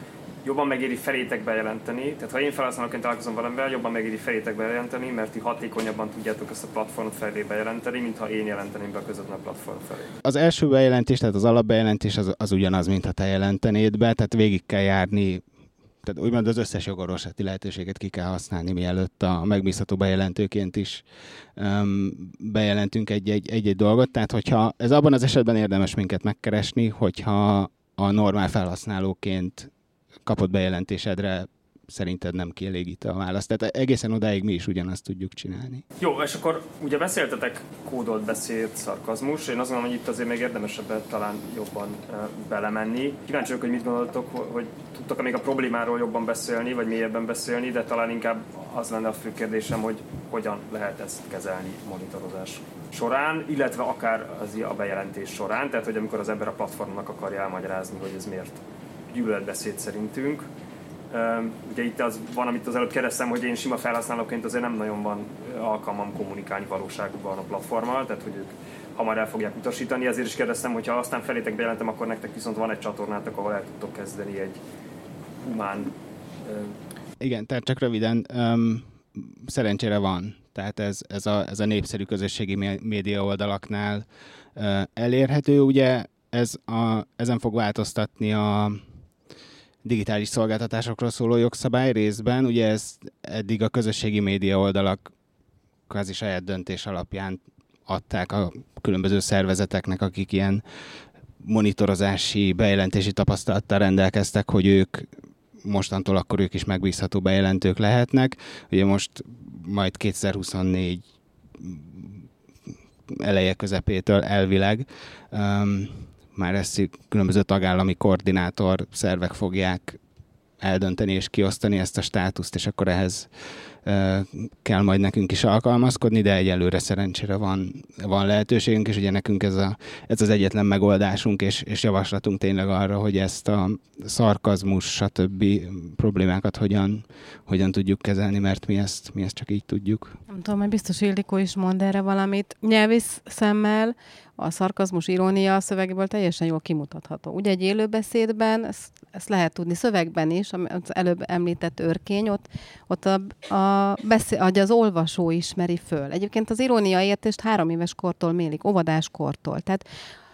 jobban megéri felétek bejelenteni, tehát ha én felhasználóként találkozom valamivel, jobban megéri felétek bejelenteni, mert ti hatékonyabban tudjátok ezt a platformot felé bejelenteni, mint ha én jelenteném be közvetlen a platform felé. Az első bejelentés, tehát az alapbejelentés az, az ugyanaz, mint ha te jelentenéd be, tehát végig kell járni, tehát úgymond az összes jogorvoslati lehetőséget ki kell használni, mielőtt a megbízható bejelentőként is um, bejelentünk egy-egy, egy-egy dolgot. Tehát hogyha ez abban az esetben érdemes minket megkeresni, hogyha a normál felhasználóként kapott bejelentésedre szerinted nem kielégít a választ. Tehát egészen odáig mi is ugyanazt tudjuk csinálni. Jó, és akkor ugye beszéltetek kódolt beszéd, szarkazmus. Én azt gondolom, hogy itt azért még érdemesebb talán jobban uh, belemenni. Kíváncsi vagyok, hogy mit gondoltok, hogy tudtok még a problémáról jobban beszélni, vagy mélyebben beszélni, de talán inkább az lenne a fő kérdésem, hogy hogyan lehet ezt kezelni monitorozás során, illetve akár az a bejelentés során, tehát hogy amikor az ember a platformnak akarja elmagyarázni, hogy ez miért gyűlöletbeszéd szerintünk. Uh, ugye itt az van, amit az előtt kérdeztem, hogy én sima felhasználóként azért nem nagyon van alkalmam kommunikálni valóságban a platformmal, tehát hogy ők hamar el fogják utasítani, ezért is kérdeztem, hogy ha aztán felétek bejelentem, akkor nektek viszont van egy csatornátok, ahol el tudtok kezdeni egy humán... Uh... Igen, tehát csak röviden, um, szerencsére van. Tehát ez, ez, a, ez a népszerű közösségi média oldalaknál uh, elérhető. Ugye ez a, ezen fog változtatni a digitális szolgáltatásokról szóló jogszabály részben. Ugye ez eddig a közösségi média oldalak kvázi saját döntés alapján adták a különböző szervezeteknek, akik ilyen monitorozási, bejelentési tapasztalattal rendelkeztek, hogy ők mostantól akkor ők is megbízható bejelentők lehetnek. Ugye most majd kétezer-huszonnégy eleje közepétől elvileg um, már ezt különböző tagállami koordinátor szervek fogják eldönteni és kiosztani ezt a státuszt, és akkor ehhez uh, kell majd nekünk is alkalmazkodni, de egyelőre szerencsére van, van lehetőségünk, és ugye nekünk ez, a, ez az egyetlen megoldásunk és, és javaslatunk tényleg arra, hogy ezt a szarkazmus, stb. Problémákat hogyan, hogyan tudjuk kezelni, mert mi ezt, mi ezt csak így tudjuk. Nem tudom, hogy biztos Ildikó is mond erre valamit. Nyelvész szemmel a szarkazmus, irónia a szövegből teljesen jól kimutatható. Ugye egy élőbeszédben, ezt, ezt lehet tudni szövegben is, az előbb említett őrkény, ott, ott a, a beszél, az olvasó ismeri föl. Egyébként az irónia értést három éves kortól mélik, óvodáskortól. Tehát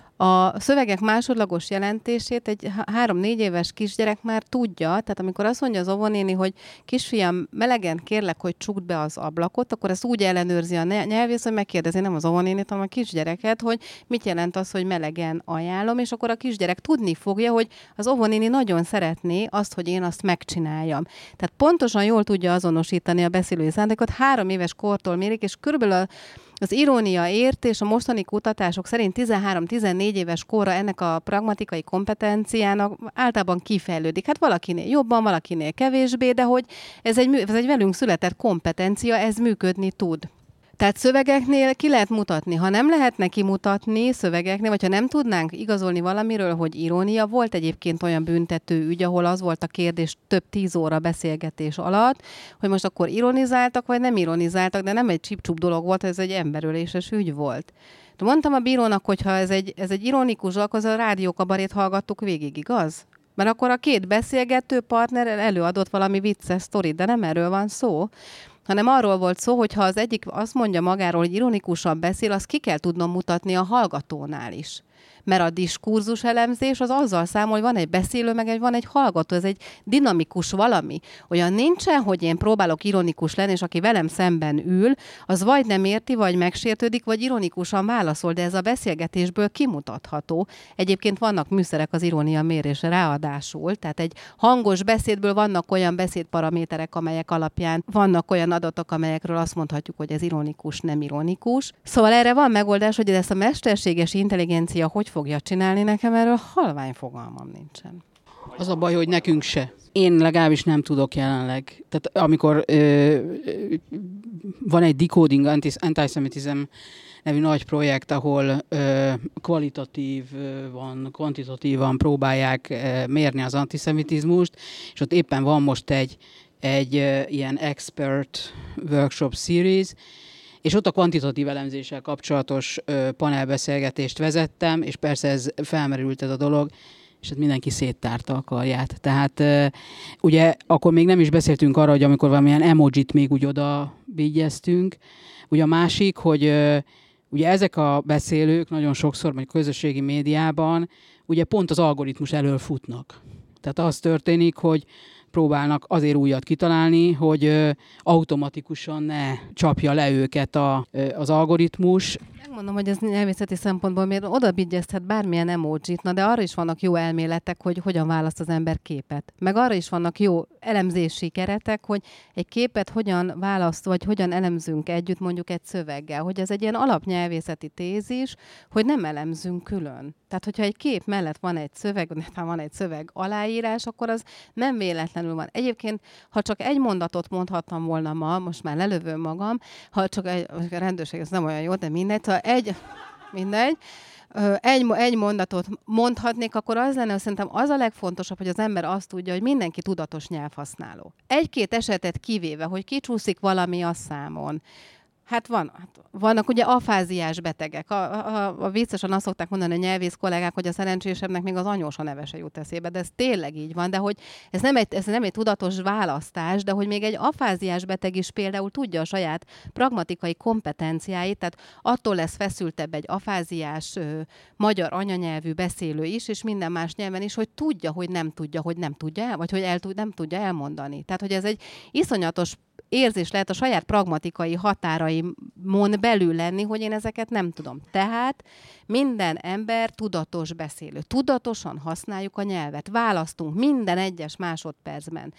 a szövegek másodlagos jelentését egy három-négy éves kisgyerek már tudja, tehát amikor azt mondja az óvónéni, hogy kisfiam, melegen kérlek, hogy csukd be az ablakot, akkor ezt úgy ellenőrzi a nyelvész, hogy megkérdezi nem az óvónénit, hanem a kisgyereket, hogy mit jelent az, hogy melegen ajánlom, és akkor a kisgyerek tudni fogja, hogy az óvónéni nagyon szeretné azt, hogy én azt megcsináljam. Tehát pontosan jól tudja azonosítani a beszélői szándékot, három éves kortól mérik, és körülbelül a Az irónia értés a mostani kutatások szerint tizenhárom-tizennégy éves korra ennek a pragmatikai kompetenciának általában kifejlődik. Hát valakinél jobban, valakinél kevésbé, de hogy ez egy, ez egy velünk született kompetencia, ez működni tud. Tehát szövegeknél ki lehet mutatni. Ha nem lehetne kimutatni szövegeknél, vagy ha nem tudnánk igazolni valamiről, hogy irónia, volt egyébként olyan büntető ügy, ahol az volt a kérdés több tíz óra beszélgetés alatt, hogy most akkor ironizáltak, vagy nem ironizáltak, de nem egy csip-csup dolog volt, ez egy emberöléses ügy volt. De mondtam a bírónak, hogy ha ez egy, ez egy ironikus dolog, az a rádiókabarét hallgattuk végig, igaz? Mert akkor a két beszélgető partner előadott valami vicces sztorit, de nem erről van szó, hanem arról volt szó, hogy ha az egyik azt mondja magáról, hogy ironikusan beszél, azt ki kell tudnom mutatni a hallgatónál is. Mert a diskurzus elemzés az azzal számol, hogy van egy beszélő, meg egy, van egy hallgató, ez egy dinamikus valami. Olyan nincsen, hogy én próbálok ironikus lenni, és aki velem szemben ül, az vagy nem érti, vagy megsértődik, vagy ironikusan válaszol, de ez a beszélgetésből kimutatható. Egyébként vannak műszerek az irónia mérésre ráadásul, tehát egy hangos beszédből vannak olyan beszédparaméterek, amelyek alapján vannak olyan adatok, amelyekről azt mondhatjuk, hogy ez ironikus, nem ironikus. Szóval erre van megoldás, hogy ezt a mesterséges intelligencia hogy fogja csinálni, nekem erről halvány fogalmam nincsen. Az a baj, hogy nekünk se. Én legalábbis nem tudok jelenleg. Tehát amikor ö, van egy Decoding Antisemitism nevű nagy projekt, ahol ö, kvalitatív van, kvantitatívan próbálják ö, mérni az antiszemitizmust, és ott éppen van most egy, egy ö, ilyen expert workshop series, és ott a kvantitatív elemzéssel kapcsolatos ö, panelbeszélgetést vezettem, és persze ez felmerült ez a dolog, és hát mindenki széttárta a karját. Tehát ugye akkor még nem is beszéltünk arra, hogy amikor valamilyen emojit még úgy oda vigyeztünk. Ugye a másik, hogy ugye ezek a beszélők nagyon sokszor, vagy közösségi médiában, ugye pont az algoritmus elől futnak. Tehát az történik, hogy próbálnak azért újat kitalálni, hogy ö, automatikusan ne csapja le őket a, ö, az algoritmus. Megmondom, hogy ez nyelvészeti szempontból miért oda vigyezhet bármilyen emojit, na de arra is vannak jó elméletek, hogy hogyan választ az ember képet. Meg arra is vannak jó elemzési keretek, hogy egy képet hogyan választ, vagy hogyan elemzünk együtt mondjuk egy szöveggel. Hogy ez egy ilyen alapnyelvészeti tézis, hogy nem elemzünk külön. Tehát, hogyha egy kép mellett van egy szöveg, ha van egy szöveg aláírás, akkor az nem véletlenül van. Egyébként, ha csak egy mondatot mondhattam volna ma, most már lelövöm magam, ha csak egy, a rendőrség, ez nem olyan jó, de mindegy, ha egy, mindegy, egy, egy mondatot mondhatnék, akkor az lenne, hogy szerintem az a legfontosabb, hogy az ember azt tudja, hogy mindenki tudatos nyelvhasználó. Egy-két esetet kivéve, hogy kicsúszik valami a számon. Hát, van, hát vannak ugye afáziás betegek. A, a, a viccesen azt szokták mondani a nyelvész kollégák, hogy a szerencsésebbnek még az anyósa neve se jut eszébe, de ez tényleg így van, de hogy ez nem, egy, ez nem egy tudatos választás, de hogy még egy afáziás beteg is például tudja a saját pragmatikai kompetenciáit, tehát attól lesz feszültebb egy afáziás ö, magyar anyanyelvű beszélő is, és minden más nyelven is, hogy tudja, hogy nem tudja, hogy nem tudja el, vagy hogy el, nem tudja elmondani. Tehát, hogy ez egy iszonyatos érzés lehet a saját pragmatikai határaimon belül lenni, hogy én ezeket nem tudom. Tehát minden ember tudatos beszélő. Tudatosan használjuk a nyelvet. Választunk minden egyes másodpercben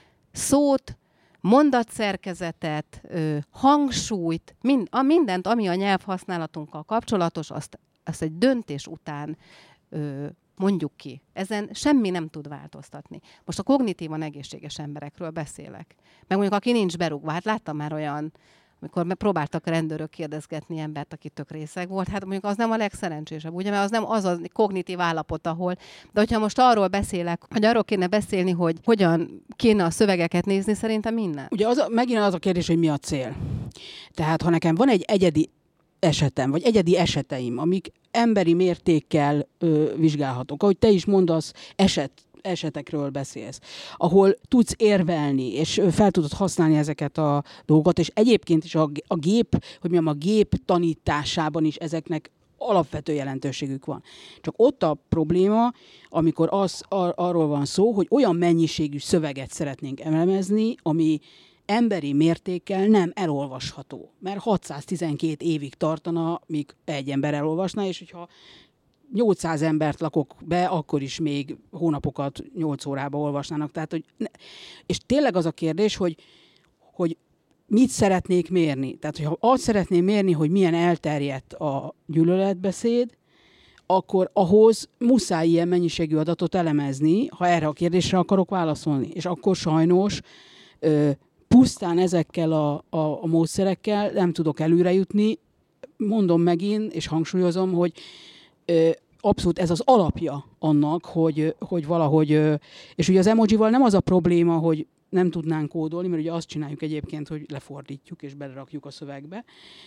szót, mondatszerkezetet, hangsúlyt, mind, a mindent, ami a nyelvhasználatunkkal kapcsolatos, azt, azt egy döntés után mondjuk ki. Ezen semmi nem tud változtatni. Most a kognitívan egészséges emberekről beszélek. Meg mondjuk, aki nincs berúgva, hát láttam már olyan, amikor próbáltak rendőrök kérdezgetni embert, aki tök részeg volt, hát mondjuk az nem a legszerencsésebb, ugye, mert az nem az a kognitív állapot, ahol. De hogyha most arról beszélek, hogy arról kéne beszélni, hogy hogyan kéne a szövegeket nézni, szerintem minden. Ugye az a, megint az a kérdés, hogy mi a cél. Tehát, ha nekem van egy egyedi esetem, vagy egyedi eseteim, amik emberi mértékkel ö, vizsgálhatók. Ahogy te is mondasz, eset, esetekről beszélsz, ahol tudsz érvelni, és fel tudod használni ezeket a dolgokat, és egyébként is a, a gép, hogy mondjam, a gép tanításában is ezeknek alapvető jelentőségük van. Csak ott a probléma, amikor az, ar, arról van szó, hogy olyan mennyiségű szöveget szeretnénk elemezni, ami emberi mértékkel nem elolvasható. Mert hatszáztizenkét évig tartana, míg egy ember elolvasná, és hogyha nyolcszáz embert lakok be, akkor is még hónapokat nyolc órába olvasnának. Tehát, hogy ne, és tényleg az a kérdés, hogy, hogy mit szeretnék mérni. Tehát, hogyha azt szeretném mérni, hogy milyen elterjedt a gyűlöletbeszéd, akkor ahhoz muszáj ilyen mennyiségű adatot elemezni, ha erre a kérdésre akarok válaszolni. És akkor sajnos ö, pusztán ezekkel a, a, a módszerekkel nem tudok előre jutni. Mondom megint, és hangsúlyozom, hogy ö, abszolút ez az alapja annak, hogy, hogy valahogy... Ö, és ugye az emojival nem az a probléma, hogy nem tudnánk kódolni, mert ugye azt csináljuk egyébként, hogy lefordítjuk és belerakjuk a szövegbe.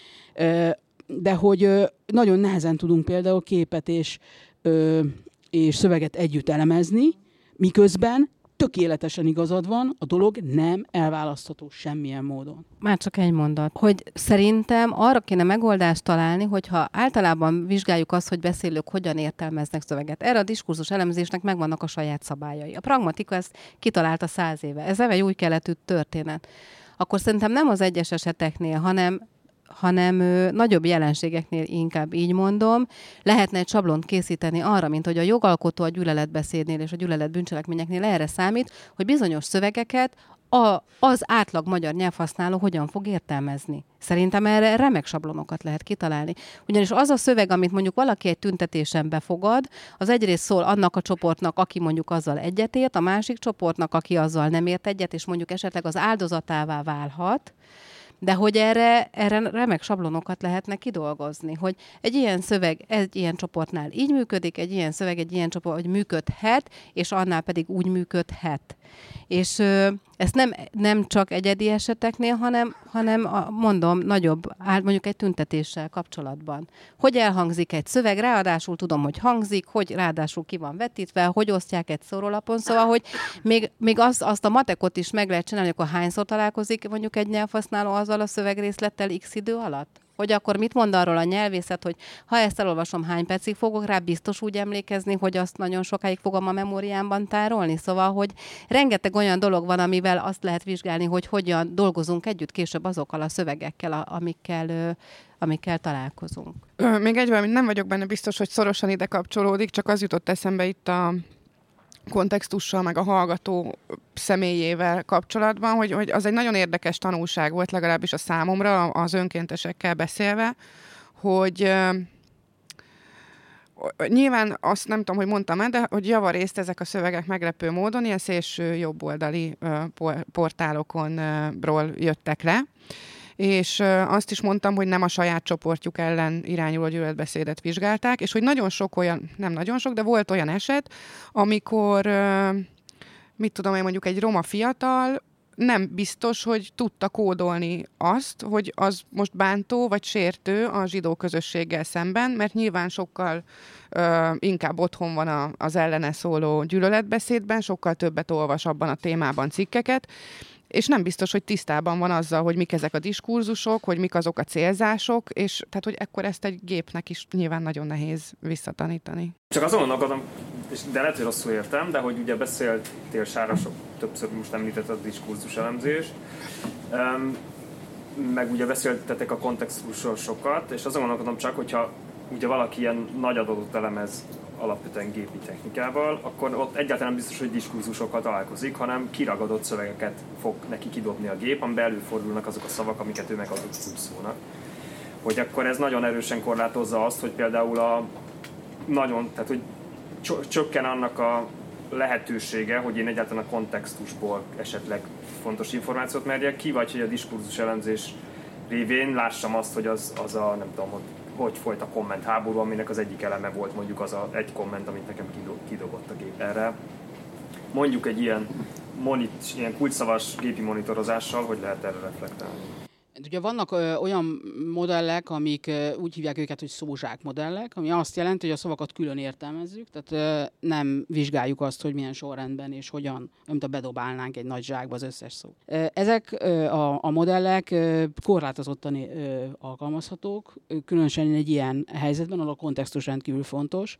Ö, de hogy ö, nagyon nehezen tudunk például képet és, ö, és szöveget együtt elemezni, miközben tökéletesen igazad van, a dolog nem elválasztható semmilyen módon. Már csak egy mondat, hogy szerintem arra kéne megoldást találni, hogyha általában vizsgáljuk azt, hogy beszélők hogyan értelmeznek szöveget. Erre a diskurzus elemzésnek megvannak a saját szabályai. A pragmatika ezt kitalálta száz éve. Ez nem egy új keletű történet. Akkor szerintem nem az egyes eseteknél, hanem hanem ö, nagyobb jelenségeknél inkább így mondom, lehetne egy sablont készíteni arra, mint hogy a jogalkotó a gyűlöletbeszédnél és a gyűlölet bűncselekményeknél erre számít, hogy bizonyos szövegeket a, az átlag magyar nyelvhasználó hogyan fog értelmezni. Szerintem erre remek sablonokat lehet kitalálni. Ugyanis az a szöveg, amit mondjuk valaki egy tüntetésen befogad, az egyrészt szól annak a csoportnak, aki mondjuk azzal egyetért, a másik csoportnak, aki azzal nem ért egyet, és mondjuk esetleg az áldozatává válhat, de hogy erre, erre remek sablonokat lehetne kidolgozni, hogy egy ilyen szöveg egy ilyen csoportnál így működik, egy ilyen szöveg egy ilyen csoport, hogy működhet, és annál pedig úgy működhet. És ö, Ezt nem, nem csak egyedi eseteknél, hanem, hanem a, mondom, nagyobb, mondjuk egy tüntetéssel kapcsolatban. Hogy elhangzik egy szöveg, ráadásul tudom, hogy hangzik, hogy ráadásul ki van vetítve, hogy osztják egy szórólapon, szóval, hogy még, még az, azt a matekot is meg lehet csinálni, akkor hányszor találkozik mondjuk egy nyelvhasználó azzal a szövegrészlettel x idő alatt? Hogy akkor mit mond arról a nyelvészet, hogy ha ezt elolvasom, hány percig fogok rá biztos úgy emlékezni, hogy azt nagyon sokáig fogom a memóriámban tárolni? Szóval, hogy rengeteg olyan dolog van, amivel azt lehet vizsgálni, hogy hogyan dolgozunk együtt később azokkal a szövegekkel, amikkel, amikkel találkozunk. Még egy valamit nem vagyok benne biztos, hogy szorosan ide kapcsolódik, csak az jutott eszembe itt a kontextussal, meg a hallgató személyével kapcsolatban, hogy, hogy az egy nagyon érdekes tanulság volt, legalábbis a számomra, az önkéntesekkel beszélve, hogy uh, nyilván azt nem tudom, hogy mondtam-e, de hogy javarészt ezek a szövegek meglepő módon ilyen szélső jobboldali uh, portálokon jöttek le, és azt is mondtam, hogy nem a saját csoportjuk ellen irányuló gyűlöletbeszédet vizsgálták, és hogy nagyon sok olyan, nem nagyon sok, de volt olyan eset, amikor, mit tudom én, mondjuk egy roma fiatal nem biztos, hogy tudta kódolni azt, hogy az most bántó vagy sértő a zsidó közösséggel szemben, mert nyilván sokkal ö, inkább otthon van a, az ellene szóló gyűlöletbeszédben, sokkal többet olvas abban a témában cikkeket, és nem biztos, hogy tisztában van azzal, hogy mik ezek a diskurzusok, hogy mik azok a célzások, és tehát, hogy ekkor ezt egy gépnek is nyilván nagyon nehéz visszatanítani. Csak azon gondolkodom, és de lehet, hogy rosszul értem, de hogy ugye beszéltél Sára, sok, többször most említett a diskurzus elemzés, um, meg ugye beszéltetek a kontextusról sokat, és azon gondolkodom csak, hogyha ugye valaki ilyen nagy adatot elemez alapvetően gépi technikával, akkor ott egyáltalán nem biztos, hogy diskurzusokkal találkozik, hanem kiragadott szövegeket fog neki kidobni a gép, amiben előfordulnak azok a szavak, amiket ő megadott szónak. Hogy akkor ez nagyon erősen korlátozza azt, hogy például a nagyon, tehát hogy csökken annak a lehetősége, hogy én egyáltalán a kontextusból esetleg fontos információt merjek ki, vagy hogy a diskurzus elemzés révén lássam azt, hogy az, az a, nem tudom, hogy hogy folyt a komment háború, aminek az egyik eleme volt mondjuk az a egy komment, amit nekem kidobott a gép erre. Mondjuk egy ilyen, monit, ilyen kulcsszavas gépi monitorozással, hogy lehet erre reflektálni? Ugye vannak ö, olyan modellek, amik ö, úgy hívják őket, hogy szózsák modellek, ami azt jelenti, hogy a szavakat külön értelmezzük, tehát ö, nem vizsgáljuk azt, hogy milyen sorrendben és hogyan, mint a bedobálnánk egy nagy zsákba az összes szó. Ö, ezek ö, a, a modellek ö, korlátozottan ö, alkalmazhatók, különösen egy ilyen helyzetben, ahol a kontextus rendkívül fontos.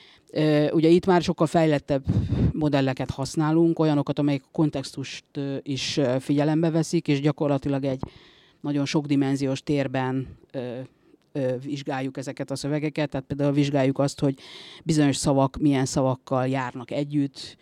Uh, ugye itt már sokkal fejlettebb modelleket használunk, olyanokat, amelyek kontextust uh, is uh, figyelembe veszik, és gyakorlatilag egy nagyon sokdimenziós térben uh, uh, vizsgáljuk ezeket a szövegeket, tehát például vizsgáljuk azt, hogy bizonyos szavak milyen szavakkal járnak együtt,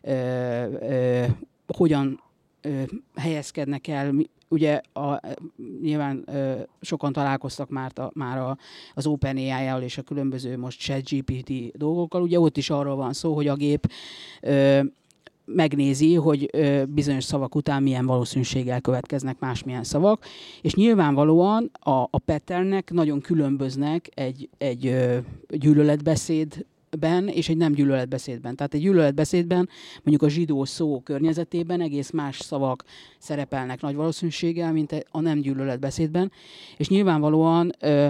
uh, uh, hogyan uh, helyezkednek el. Ugye a, nyilván ö, sokan találkoztak már, a, már a, az OpenAI-jal és a különböző most ChatGPT dolgokkal. Ugye ott is arról van szó, hogy a gép ö, megnézi, hogy ö, bizonyos szavak után milyen valószínűséggel következnek másmilyen szavak, és nyilvánvalóan a, a patternnek nagyon különböznek egy, egy ö, gyűlöletbeszéd ben és egy nem gyűlöletbeszédben. Tehát egy gyűlöletbeszédben mondjuk a zsidó szó környezetében egész más szavak szerepelnek nagy valószínűséggel, mint a nem gyűlöletbeszédben. És nyilvánvalóan ö,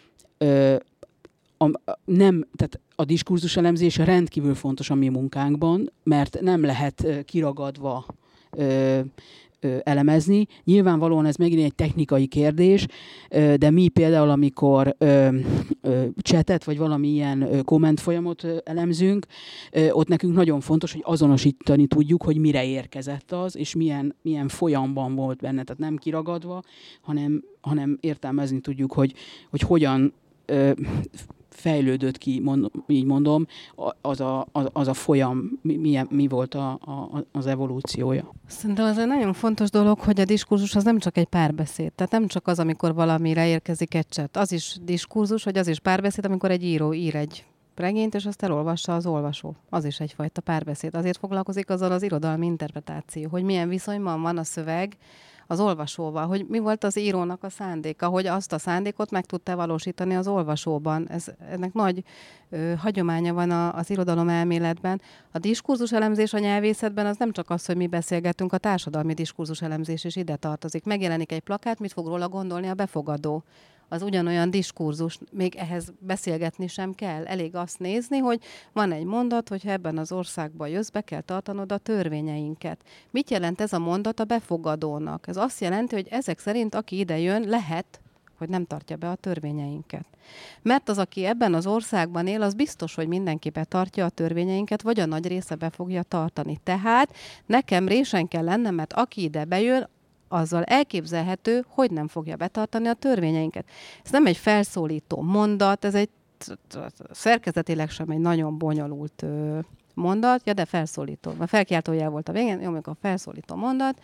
ö, a, a, nem, tehát a diskurzus elemzés rendkívül fontos a mi munkánkban, mert nem lehet ö, kiragadva ö, elemezni. Nyilvánvalóan ez megint egy technikai kérdés, de mi például, amikor chatet vagy valamilyen komment folyamot elemzünk, ott nekünk nagyon fontos, hogy azonosítani tudjuk, hogy mire érkezett az, és milyen, milyen folyamban volt benne. Tehát nem kiragadva, hanem, hanem értelmezni tudjuk, hogy, hogy hogyan fejlődött ki, mond, így mondom, az a, az, az a folyam, mi, mi, mi volt a, a, az evolúciója. Szerintem ez egy nagyon fontos dolog, hogy a diskurzus az nem csak egy párbeszéd. Tehát nem csak az, amikor valamire érkezik egy chat. Az is diskurzus, hogy az is párbeszéd, amikor egy író ír egy regényt, és azt elolvassa az olvasó. Az is egyfajta párbeszéd. Azért foglalkozik azzal az irodalmi interpretáció, hogy milyen viszonyban van a szöveg az olvasóval, hogy mi volt az írónak a szándéka, hogy azt a szándékot meg tudta valósítani az olvasóban. Ez, ennek nagy ö, hagyománya van a, az irodalom elméletben. A diskurzus elemzés a nyelvészetben az nem csak az, hogy mi beszélgetünk, a társadalmi diskurzus elemzés is ide tartozik. Megjelenik egy plakát, mit fog róla gondolni a befogadó. Az ugyanolyan diskurzus, még ehhez beszélgetni sem kell. Elég azt nézni, hogy van egy mondat, hogyha ebben az országban jössz, be kell tartanod a törvényeinket. Mit jelent ez a mondat a befogadónak? Ez azt jelenti, hogy ezek szerint, aki ide jön, lehet, hogy nem tartja be a törvényeinket. Mert az, aki ebben az országban él, az biztos, hogy mindenki betartja a törvényeinket, vagy a nagy része be fogja tartani. Tehát nekem résen kell lennem, mert aki ide bejön, azzal elképzelhető, hogy nem fogja betartani a törvényeinket. Ez nem egy felszólító mondat, ez egy szerkezetileg sem egy nagyon bonyolult mondat, ja, de felszólító. A felkiáltójel volt a végén, jó, amikor a felszólító mondat.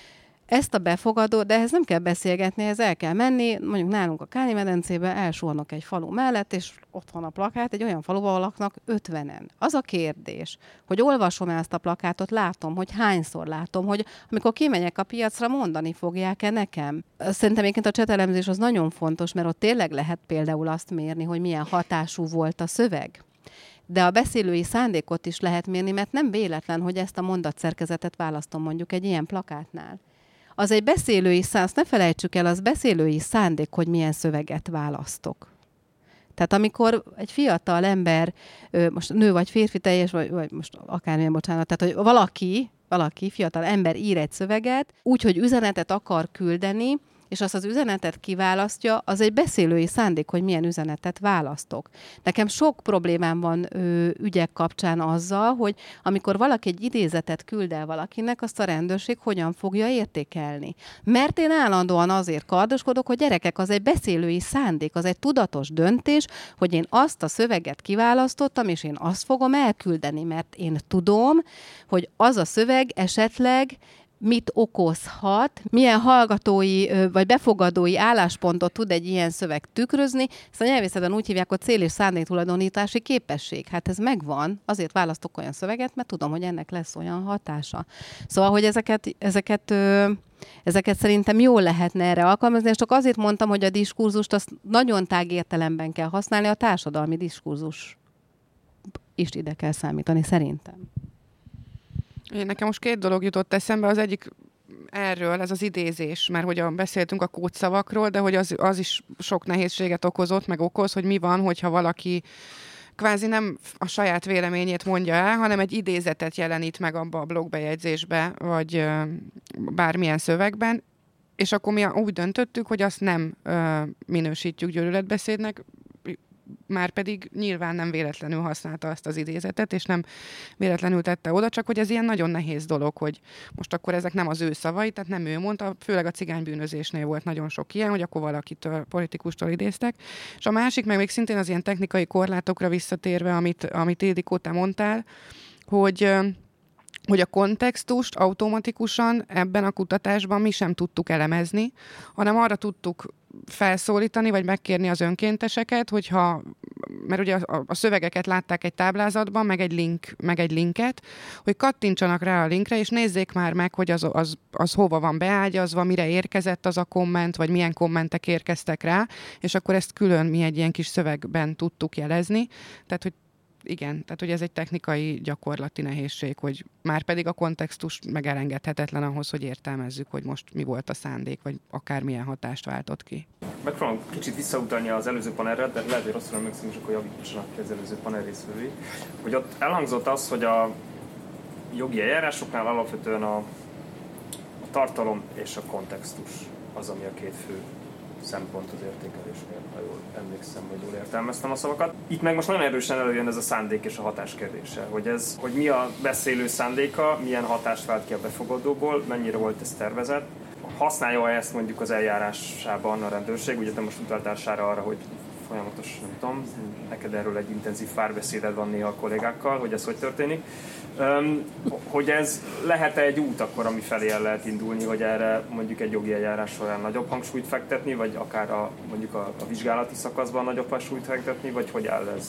Ezt a befogadó, de ehhez nem kell beszélgetni, ehhez el kell menni, mondjuk nálunk a Káni-medencébe elsuhanok egy falu mellett, és ott van a plakát, egy olyan faluban, ahol laknak ötvenen. Az a kérdés, hogy olvasom ezt a plakátot, látom, hogy hányszor látom, hogy amikor kimegyek a piacra, mondani fogják-e nekem. Szerintem egyébként a csetelemzés az nagyon fontos, mert ott tényleg lehet például azt mérni, hogy milyen hatású volt a szöveg. De a beszélői szándékot is lehet mérni, mert nem véletlen, hogy ezt a mondatszerkezetet választom mondjuk egy ilyen plakátnál. Az egy beszélői szándék, ne felejtsük el, az beszélői szándék, hogy milyen szöveget választok. Tehát amikor egy fiatal ember, most nő vagy férfi teljes, vagy, vagy most akármilyen, bocsánat, tehát hogy valaki, valaki, fiatal ember ír egy szöveget, úgy, hogy üzenetet akar küldeni, és azt az üzenetet kiválasztja, az egy beszélői szándék, hogy milyen üzenetet választok. Nekem sok problémám van ö, ügyek kapcsán azzal, hogy amikor valaki egy idézetet küld el valakinek, azt a rendőrség hogyan fogja értékelni. Mert én állandóan azért kardoskodok, hogy gyerekek, az egy beszélői szándék, az egy tudatos döntés, hogy én azt a szöveget kiválasztottam, és én azt fogom elküldeni, mert én tudom, hogy az a szöveg esetleg mit okozhat, milyen hallgatói vagy befogadói álláspontot tud egy ilyen szöveg tükrözni. Ezt a nyelvészetben úgy hívják, hogy cél- és szándéktulajdonítási képesség. Hát ez megvan, azért választok olyan szöveget, mert tudom, hogy ennek lesz olyan hatása. Szóval, hogy ezeket, ezeket, ezeket szerintem jól lehetne erre alkalmazni, és csak azért mondtam, hogy a diskurzust azt nagyon tág értelemben kell használni, a társadalmi diskurzus is ide kell számítani, szerintem. Én nekem most két dolog jutott eszembe, az egyik erről, ez az idézés, mert hogy beszéltünk a kódszavakról, de hogy az, az is sok nehézséget okozott, meg okoz, hogy mi van, hogyha valaki kvázi nem a saját véleményét mondja el, hanem egy idézetet jelenít meg abba a blogbejegyzésbe, vagy bármilyen szövegben, és akkor mi úgy döntöttük, hogy azt nem minősítjük gyűlöletbeszédnek, már pedig nyilván nem véletlenül használta azt az idézetet, és nem véletlenül tette oda, csak hogy ez ilyen nagyon nehéz dolog, hogy most akkor ezek nem az ő szavai, tehát nem ő mondta, főleg a cigánybűnözésnél volt nagyon sok ilyen, hogy akkor valakitől, politikustól idéztek. És a másik, meg még szintén az ilyen technikai korlátokra visszatérve, amit, amit Ildikó, te mondtál, hogy hogy a kontextust automatikusan ebben a kutatásban mi sem tudtuk elemezni, hanem arra tudtuk felszólítani, vagy megkérni az önkénteseket, hogyha, mert ugye a, a szövegeket látták egy táblázatban, meg egy, link, meg egy linket, hogy kattintsanak rá a linkre, és nézzék már meg, hogy az, az, az hova van beágyazva, mire érkezett az a komment, vagy milyen kommentek érkeztek rá, és akkor ezt külön mi egy ilyen kis szövegben tudtuk jelezni. Tehát, hogy igen, tehát hogy ez egy technikai gyakorlati nehézség, hogy már pedig a kontextus megelengedhetetlen ahhoz, hogy értelmezzük, hogy most mi volt a szándék, vagy akár milyen hatást váltott ki. Megpróbálom kicsit visszautalni az előző panelre, de lehet, hogy rosszul emlékszem, és akkor javítsanak ki az előző panel részvevői, hogy ott elhangzott az, hogy a jogi eljárásoknál alapvetően a, a tartalom és a kontextus az, ami a két fő szempont az értékelésnél, ha jól emlékszem, vagy jól értelmeztem a szavakat. Itt meg most nagyon erősen előjön ez a szándék és a hatás kérdése, hogy, ez, hogy mi a beszélő szándéka, milyen hatást vált ki a befogadóból, mennyire volt ez tervezett, használja ezt mondjuk az eljárásában a rendőrség, ugye te most utaltál Sára arra, hogy folyamatos, nem tudom, neked erről egy intenzív párbeszéded van néha a kollégákkal, hogy ez hogy történik. Um, hogy ez lehet-e egy út akkor, ami felé el lehet indulni, hogy erre mondjuk egy jogi eljárás során nagyobb hangsúlyt fektetni, vagy akár a, mondjuk a, a vizsgálati szakaszban nagyobb hangsúlyt fektetni, vagy hogy áll ez, hogy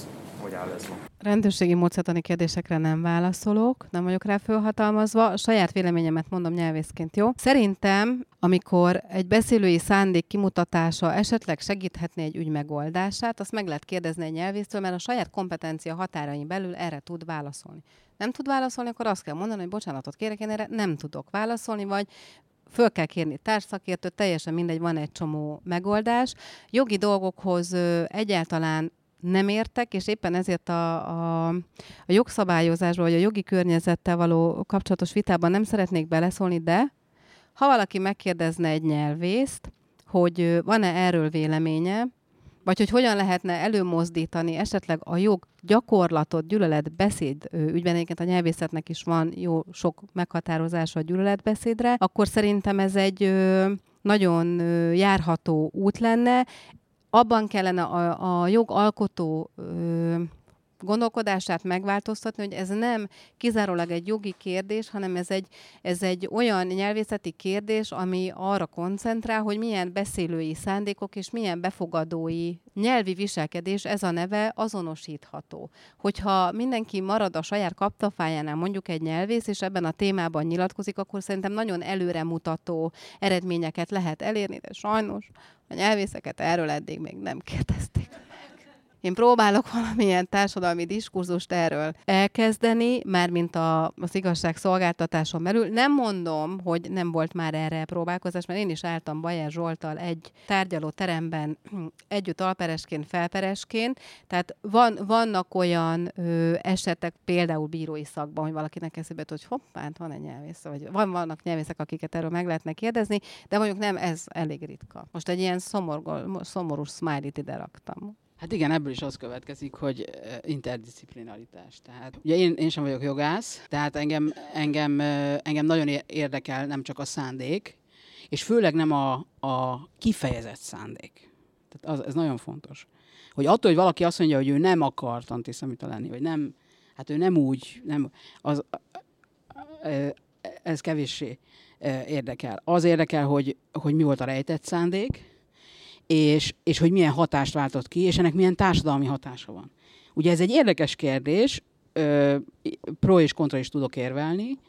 hogy áll ez ma? Rendőrségi módszertani kérdésekre nem válaszolok, nem vagyok rá fölhatalmazva. A saját véleményemet mondom nyelvészként, jó? Szerintem, amikor egy beszélői szándék kimutatása esetleg segíthetné egy ügy megoldását, azt meg lehet kérdezni egy nyelvésztől, mert a saját kompetencia határain belül erre tud válaszolni. Nem tud válaszolni, akkor azt kell mondani, hogy bocsánatot kérek, én erre nem tudok válaszolni, vagy föl kell kérni társszakértőt, teljesen mindegy, van egy csomó megoldás. Jogi dolgokhoz ö, egyáltalán nem értek, és éppen ezért a, a, a jogszabályozásban, vagy a jogi környezettel való kapcsolatos vitában nem szeretnék beleszólni, de ha valaki megkérdezne egy nyelvészt, hogy van-e erről véleménye, vagy hogy hogyan lehetne előmozdítani esetleg a jog gyakorlatot, gyűlöletbeszéd ügyben, egyébként a nyelvészetnek is van jó sok meghatározása a gyűlöletbeszédre, akkor szerintem ez egy ö, nagyon ö, járható út lenne. Abban kellene a, a jogalkotó ö, gondolkodását megváltoztatni, hogy ez nem kizárólag egy jogi kérdés, hanem ez egy, ez egy olyan nyelvészeti kérdés, ami arra koncentrál, hogy milyen beszélői szándékok és milyen befogadói nyelvi viselkedés, ez a neve azonosítható. Hogyha mindenki marad a saját kaptafájánál, mondjuk egy nyelvész, és ebben a témában nyilatkozik, akkor szerintem nagyon előremutató eredményeket lehet elérni, de sajnos a nyelvészeket erről eddig még nem kérdezték. Én próbálok valamilyen társadalmi diskurzust erről elkezdeni, mármint a, az igazságszolgáltatáson belül. Nem mondom, hogy nem volt már erre próbálkozás, mert én is álltam Bajer Zsolttal egy tárgyaló teremben együtt alperesként, felperesként. Tehát van, vannak olyan ö, esetek, például bírói szakban, hogy valakinek eszébe jut, hogy hoppá, hát van egy nyelvész, vagy van, vannak nyelvészek, akiket erről meg lehetne kérdezni, de mondjuk nem, ez elég ritka. Most egy ilyen szomorgó, szomorú smiley-t ide raktam. Hát igen, ebből is az következik, hogy interdisziplinaritás. Tehát ugye én, én sem vagyok jogász, tehát engem, engem, engem nagyon érdekel nem csak a szándék, és főleg nem a, a kifejezett szándék. Tehát az, ez nagyon fontos. Hogy attól, hogy valaki azt mondja, hogy ő nem akart antiszemita lenni, vagy nem, hát ő nem úgy, nem, az, ez kevéssé érdekel. Az érdekel, hogy, hogy mi volt a rejtett szándék, És, és hogy milyen hatást váltott ki, és ennek milyen társadalmi hatása van. Ugye ez egy érdekes kérdés, ö, pro és kontra is tudok érvelni,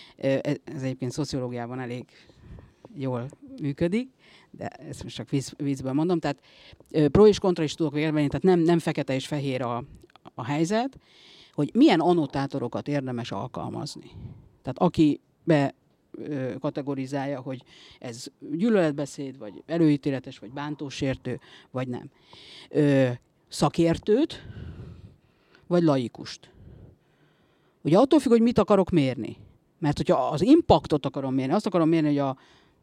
ez egyébként szociológiában elég jól működik, de ezt most csak víz, vízből mondom, tehát ö, pro és kontra is tudok érvelni, tehát nem, nem fekete és fehér a, a helyzet, hogy milyen annotátorokat érdemes alkalmazni. Tehát aki be kategorizálja, hogy ez gyűlöletbeszéd, vagy előítéletes, vagy bántósértő, vagy nem. Ö, szakértőt, vagy laikust. Ugye attól függ, hogy mit akarok mérni. Mert hogyha az impaktot akarom mérni, azt akarom mérni, hogy a,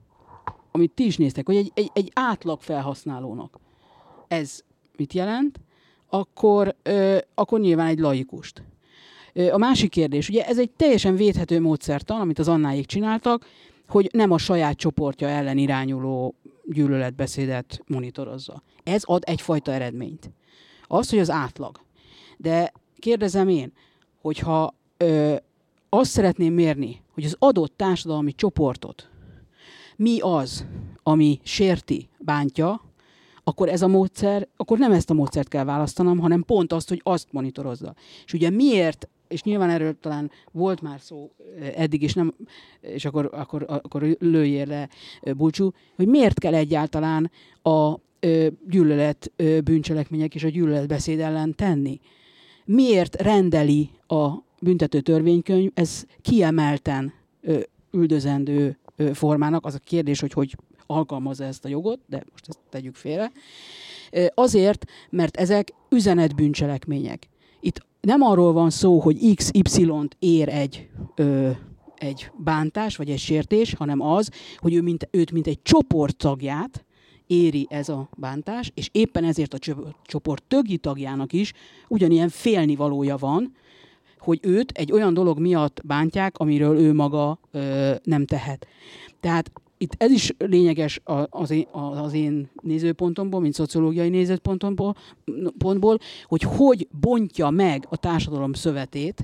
amit ti is néztek, hogy egy, egy, egy átlag felhasználónak ez mit jelent, akkor, ö, akkor nyilván egy laikust. A másik kérdés, ugye ez egy teljesen védhető módszertan, amit az Annáék csináltak, hogy nem a saját csoportja ellen irányuló gyűlöletbeszédet monitorozza. Ez ad egyfajta eredményt. Az, hogy az átlag. De kérdezem én, hogyha ö, azt szeretném mérni, hogy az adott társadalmi csoportot mi az, ami sérti, bántja, akkor ez a módszer, akkor nem ezt a módszert kell választanom, hanem pont azt, hogy azt monitorozza. És ugye miért, és nyilván erről talán volt már szó eddig, és, nem, és akkor, akkor, akkor lőjél le, Bulcsú, hogy miért kell egyáltalán a gyűlölet bűncselekmények és a gyűlöletbeszéd ellen tenni? Miért rendeli a büntető törvénykönyv ez kiemelten üldözendő formának? Az a kérdés, hogy hogy alkalmazza ezt a jogot, de most ezt tegyük félre. Azért, mert ezek üzenetbűncselekmények. Itt nem arról van szó, hogy iksz ipszilont ér egy, ö, egy bántás, vagy egy sértés, hanem az, hogy ő mint, őt mint egy csoport tagját éri ez a bántás, és éppen ezért a csoport többi tagjának is ugyanilyen félnivalója van, hogy őt egy olyan dolog miatt bántják, amiről ő maga ö, nem tehet. Tehát itt ez is lényeges az én, az én nézőpontomból, mint szociológiai nézőpontomból, pontból, hogy hogy bontja meg a társadalom szövetét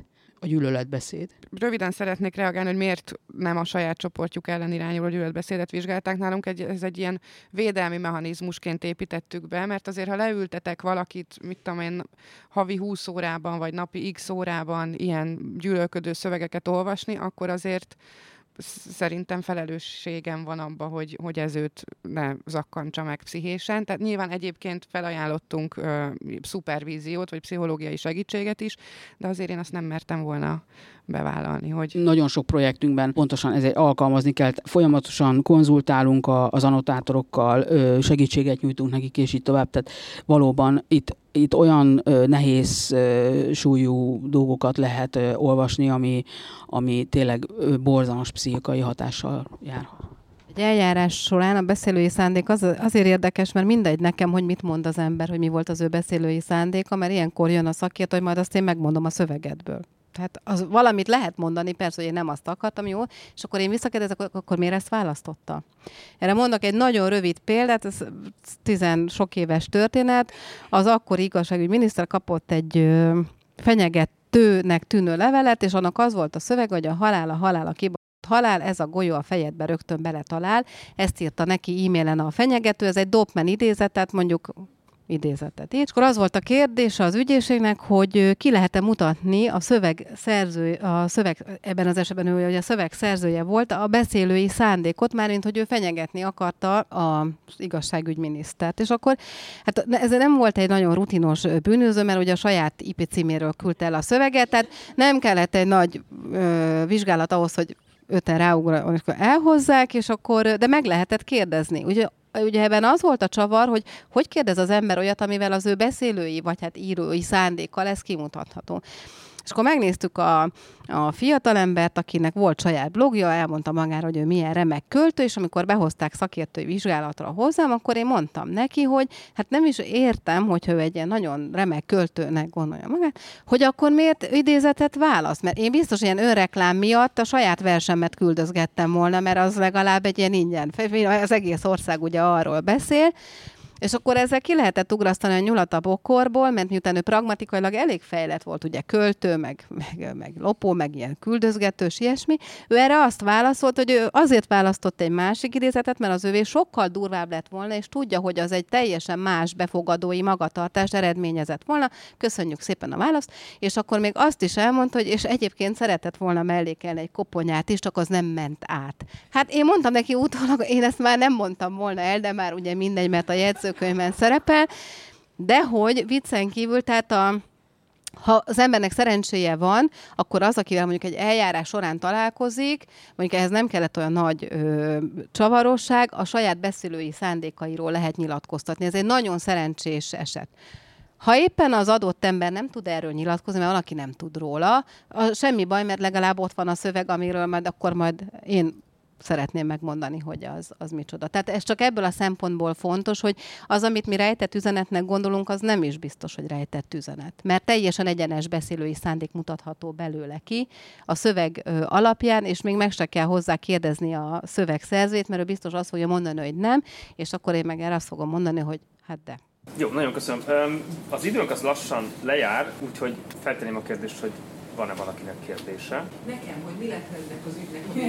a gyűlöletbeszéd. Röviden szeretnék reagálni, hogy miért nem a saját csoportjuk ellen irányuló gyűlöletbeszédet vizsgálták nálunk. Egy, ez egy ilyen védelmi mechanizmusként építettük be, mert azért, ha leültetek valakit, mit tudom én, havi húsz órában, vagy napi x órában ilyen gyűlölködő szövegeket olvasni, akkor azért szerintem felelősségem van abban, hogy, hogy ez őt ne zakkantsa meg pszichésen. Tehát nyilván egyébként felajánlottunk uh, szupervíziót, vagy pszichológiai segítséget is, de azért én azt nem mertem volna bevállalni, hogy... Nagyon sok projektünkben pontosan ezért alkalmazni kell. Folyamatosan konzultálunk a, az annotátorokkal, segítséget nyújtunk nekik, és így tovább. Tehát valóban itt Itt olyan ö, nehéz ö, súlyú dolgokat lehet ö, olvasni, ami, ami tényleg ö, borzalmas pszichikai hatással jár. Egy eljárás során a beszélői szándék az, azért érdekes, mert mindegy nekem, hogy mit mond az ember, hogy mi volt az ő beszélői szándéka, mert ilyenkor jön a szakértő, hogy majd azt én megmondom a szövegedből. Tehát az, valamit lehet mondani, persze, hogy én nem azt akartam, jó, és akkor én visszakérdezek, akkor, akkor miért ezt választotta? Erre mondok egy nagyon rövid példát, ez tizen sok éves történet. Az akkori igazságügyi miniszter kapott egy ö, fenyegetőnek tűnő levelet, és annak az volt a szöveg, hogy a halál, a halál, a kiba halál, ez a golyó a fejedbe rögtön beletalál. Ezt írta neki e-mailen a fenyegető, ez egy Dopman idézet, tehát mondjuk idézetet. És akkor az volt a kérdése az ügyészségnek, hogy ki lehet-e mutatni a szöveg szerző, a szöveg, ebben az esetben ő, hogy a szöveg szerzője volt, a beszélői szándékot, mármint, hogy ő fenyegetni akarta az igazságügyminisztert. És akkor, hát ez nem volt egy nagyon rutinos bűnöző, mert ugye a saját i pé címéről küldte el a szöveget, tehát nem kellett egy nagy ö, vizsgálat ahhoz, hogy öten ráugranak, elhozzák, és akkor, de meg lehetett kérdezni. Ugye Ugye ebben az volt a csavar, hogy hogy kérdez az ember olyat, amivel az ő beszélői, vagy hát írói szándékkal ez kimutatható. És akkor megnéztük a, a fiatalembert, akinek volt saját blogja, elmondta magára, hogy ő milyen remek költő, és amikor behozták szakértői vizsgálatra hozzám, akkor én mondtam neki, hogy hát nem is értem, hogyha ő egy ilyen nagyon remek költőnek gondolja magát, hogy akkor miért idézetet választ? Mert én biztos ilyen önreklám miatt a saját versemet küldözgettem volna, mert az legalább egy ilyen ingyen. Az egész ország ugye arról beszél, és akkor ezzel ki lehetett ugrasztani a nyulat a bokorból, mert miután ő pragmatikailag elég fejlett volt, ugye költő, meg, meg, meg lopó, meg ilyen küldözgetős, ilyesmi, ő erre azt válaszolt, hogy ő azért választott egy másik idézetet, mert az övé sokkal durvább lett volna, és tudja, hogy az egy teljesen más befogadói magatartást eredményezett volna. Köszönjük szépen a választ. És akkor még azt is elmondta, hogy és egyébként szeretett volna mellékelni egy koponyát is, csak az nem ment át. Hát én mondtam neki utólag, én ezt már nem mondtam volna el, de már ugye mindegy, mert a jegyzőkönyvben szerepel, de hogy viccen kívül, tehát a ha az embernek szerencséje van, akkor az, akivel mondjuk egy eljárás során találkozik, mondjuk ehhez nem kellett olyan nagy ö, csavarosság, a saját beszélői szándékairól lehet nyilatkoztatni. Ez egy nagyon szerencsés eset. Ha éppen az adott ember nem tud erről nyilatkozni, mert valaki nem tud róla, semmi baj, mert legalább ott van a szöveg, amiről majd akkor majd én szeretném megmondani, hogy az, az micsoda. Tehát ez csak ebből a szempontból fontos, hogy az, amit mi rejtett üzenetnek gondolunk, az nem is biztos, hogy rejtett üzenet. Mert teljesen egyenes beszélői szándék mutatható belőle ki a szöveg ö, alapján, és még meg se kell hozzá kérdezni a szöveg szerzőjét, mert ő biztos azt fogja mondani, hogy nem, és akkor én meg erre azt fogom mondani, hogy hát de. Jó, nagyon köszönöm. Az időnk az lassan lejár, úgyhogy feltenném a kérdést, hogy van-e valakinek kérdése? Nekem, hogy mi lett ennek az ügynek?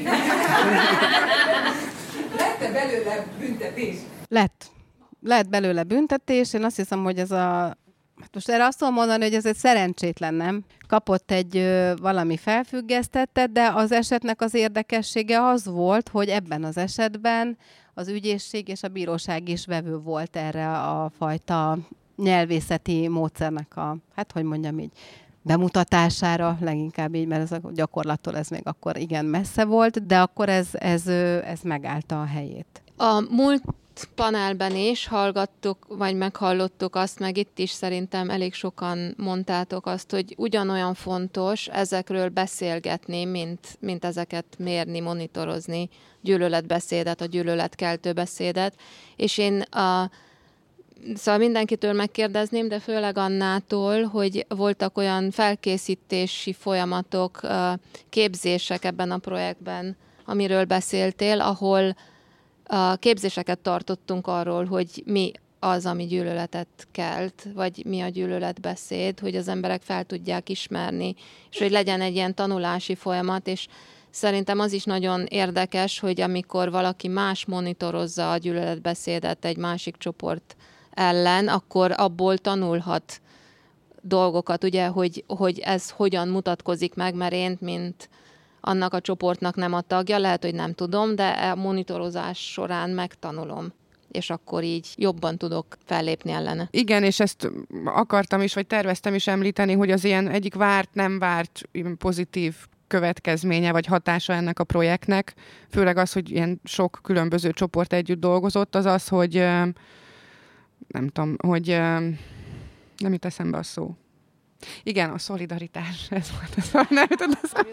Lett-e belőle büntetés? Lett. Lett belőle büntetés. Én azt hiszem, hogy ez a... Most erre azt tudom mondani, hogy ez egy szerencsétlen, nem? Kapott egy ö, valami felfüggesztettet, de az esetnek az érdekessége az volt, hogy ebben az esetben az ügyészség és a bíróság is vevő volt erre a fajta nyelvészeti módszernek a, hát hogy mondjam így, bemutatására, leginkább így, mert ez a gyakorlattól ez még akkor igen messze volt, de akkor ez, ez, ez megállta a helyét. A múlt panelben is hallgattuk, vagy meghallottuk azt, meg itt is szerintem elég sokan mondtátok azt, hogy ugyanolyan fontos ezekről beszélgetni, mint, mint ezeket mérni, monitorozni, gyűlöletbeszédet, a gyűlöletkeltő beszédet, és én a Szóval mindenkitől megkérdezném, de főleg Annától, hogy voltak olyan felkészítési folyamatok, képzések ebben a projektben, amiről beszéltél, ahol képzéseket tartottunk arról, hogy mi az, ami gyűlöletet kelt, vagy mi a gyűlöletbeszéd, hogy az emberek fel tudják ismerni, és hogy legyen egy ilyen tanulási folyamat, és szerintem az is nagyon érdekes, hogy amikor valaki más monitorozza a gyűlöletbeszédet egy másik csoport ellen, akkor abból tanulhat dolgokat, ugye, hogy, hogy ez hogyan mutatkozik meg, mert én, mint annak a csoportnak nem a tagja, lehet, hogy nem tudom, de a monitorozás során megtanulom, és akkor így jobban tudok fellépni ellene. Igen, és ezt akartam is, vagy terveztem is említeni, hogy az ilyen egyik várt, nem várt pozitív következménye vagy hatása ennek a projektnek, főleg az, hogy ilyen sok különböző csoport együtt dolgozott, az az, hogy nem tudom, hogy nem jut eszembe a szó. Igen, a szolidaritás, ez volt a szó, nem jutott eszembe.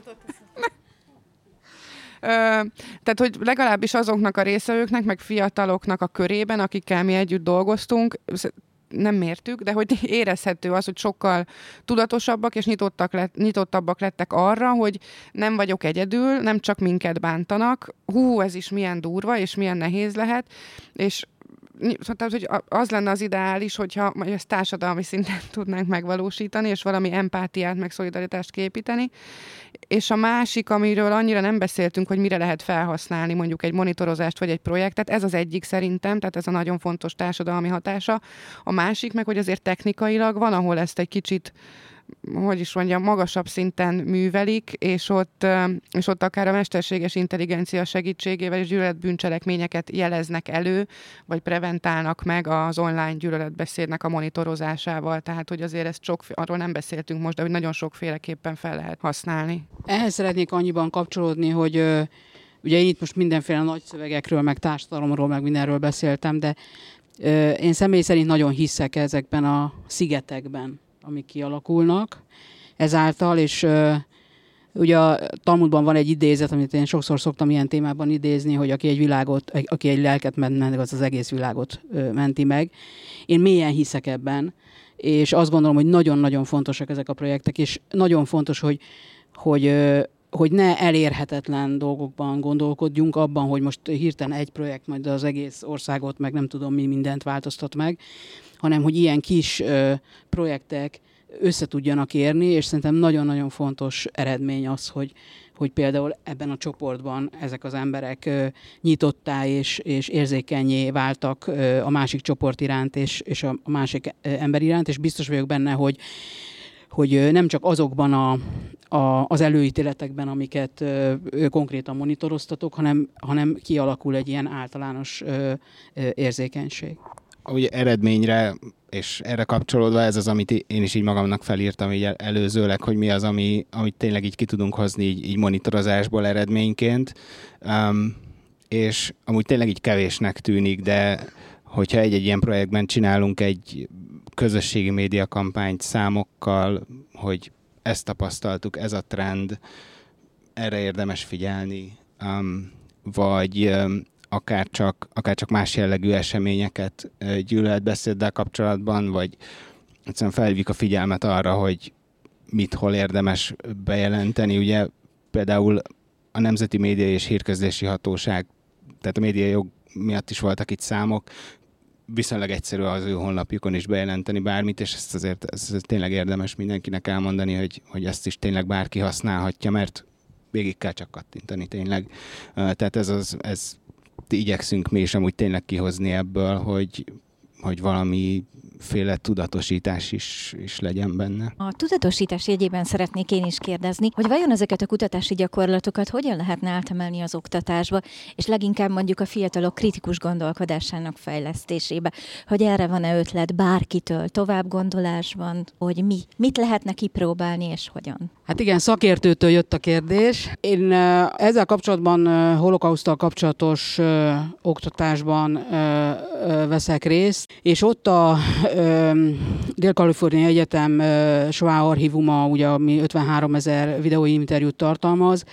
Tehát, hogy legalábbis azoknak a résztvevőknek, meg fiataloknak a körében, akikkel mi együtt dolgoztunk, nem mértük, de hogy érezhető az, hogy sokkal tudatosabbak és nyitottak lett, nyitottabbak lettek arra, hogy nem vagyok egyedül, nem csak minket bántanak, hú, ez is milyen durva, és milyen nehéz lehet, és tehát, hogy az lenne az ideális, hogyha ezt társadalmi szinten tudnánk megvalósítani, és valami empátiát, meg szolidaritást képíteni. És a másik, amiről annyira nem beszéltünk, hogy mire lehet felhasználni mondjuk egy monitorozást, vagy egy projektet, ez az egyik szerintem, tehát ez a nagyon fontos társadalmi hatása. A másik meg, hogy azért technikailag van, ahol ezt egy kicsit, hogy is mondjam, magasabb szinten művelik, és ott, és ott akár a mesterséges intelligencia segítségével és gyűlöletbűncselekményeket jeleznek elő, vagy preventálnak meg az online gyűlöletbeszédnek a monitorozásával. Tehát, hogy azért ezt sok, arról nem beszéltünk most, de hogy nagyon sokféleképpen fel lehet használni. Ehhez szeretnék annyiban kapcsolódni, hogy ugye én itt most mindenféle nagy szövegekről, meg társadalomról, meg mindenről beszéltem, de én személy szerint nagyon hiszek ezekben a szigetekben, amik kialakulnak ezáltal, és uh, ugye a Talmudban van egy idézet, amit én sokszor szoktam ilyen témában idézni, hogy aki egy világot, aki egy lelket ment meg, az az egész világot uh, menti meg. Én mélyen hiszek ebben, és azt gondolom, hogy nagyon-nagyon fontosak ezek a projektek, és nagyon fontos, hogy, hogy, uh, hogy ne elérhetetlen dolgokban gondolkodjunk abban, hogy most hirtelen egy projekt majd az egész országot, meg nem tudom mi mindent változtat meg, hanem hogy ilyen kis ö, projektek össze tudjanak érni, és szerintem nagyon-nagyon fontos eredmény az, hogy, hogy például ebben a csoportban ezek az emberek ö, nyitottá és, és érzékenyé váltak ö, a másik csoport iránt, és, és a másik ö, ember iránt, és biztos vagyok benne, hogy, hogy nem csak azokban a, a, az előítéletekben, amiket ö, ö, konkrétan monitoroztatok, hanem, hanem kialakul egy ilyen általános ö, ö, érzékenység. Ugye eredményre, és erre kapcsolódva ez az, amit én is így magamnak felírtam így előzőleg, hogy mi az, ami, amit tényleg így ki tudunk hozni így, így monitorozásból eredményként. Um, és amúgy tényleg így kevésnek tűnik, de hogyha egy-egy ilyen projektben csinálunk egy közösségi média kampányt számokkal, hogy ezt tapasztaltuk, ez a trend, erre érdemes figyelni, um, vagy um, akár csak, akár csak más jellegű eseményeket gyűlöletbeszéddel kapcsolatban, vagy egyszerűen felhívjuk a figyelmet arra, hogy mit, hol érdemes bejelenteni. Ugye például a Nemzeti Média és Hírközlési Hatóság, tehát a médiajog miatt is voltak itt számok, viszonylag egyszerű az ő honlapjukon is bejelenteni bármit, és ezt azért ez tényleg érdemes mindenkinek elmondani, hogy, hogy ezt is tényleg bárki használhatja, mert végig kell csak kattintani tényleg. Tehát ez az, ez igyekszünk mi is amúgy tényleg kihozni ebből, hogy, hogy valamiféle tudatosítás is, is legyen benne. A tudatosítás jegyében szeretnék én is kérdezni, hogy vajon ezeket a kutatási gyakorlatokat hogyan lehetne átemelni az oktatásba, és leginkább mondjuk a fiatalok kritikus gondolkodásának fejlesztésébe, hogy erre van-e ötlet bárkitől továbbgondolásban, hogy mi, mit lehetne kipróbálni és hogyan? Hát igen, szakértőtől jött a kérdés. Én ezzel kapcsolatban holokauszttal kapcsolatos ö, oktatásban ö, ö, veszek részt, és ott a ö, Dél-Kalifornia Egyetem ö, Schwab archívuma, ugye, ami ötvenhárom ezer videóinterjút tartalmaz,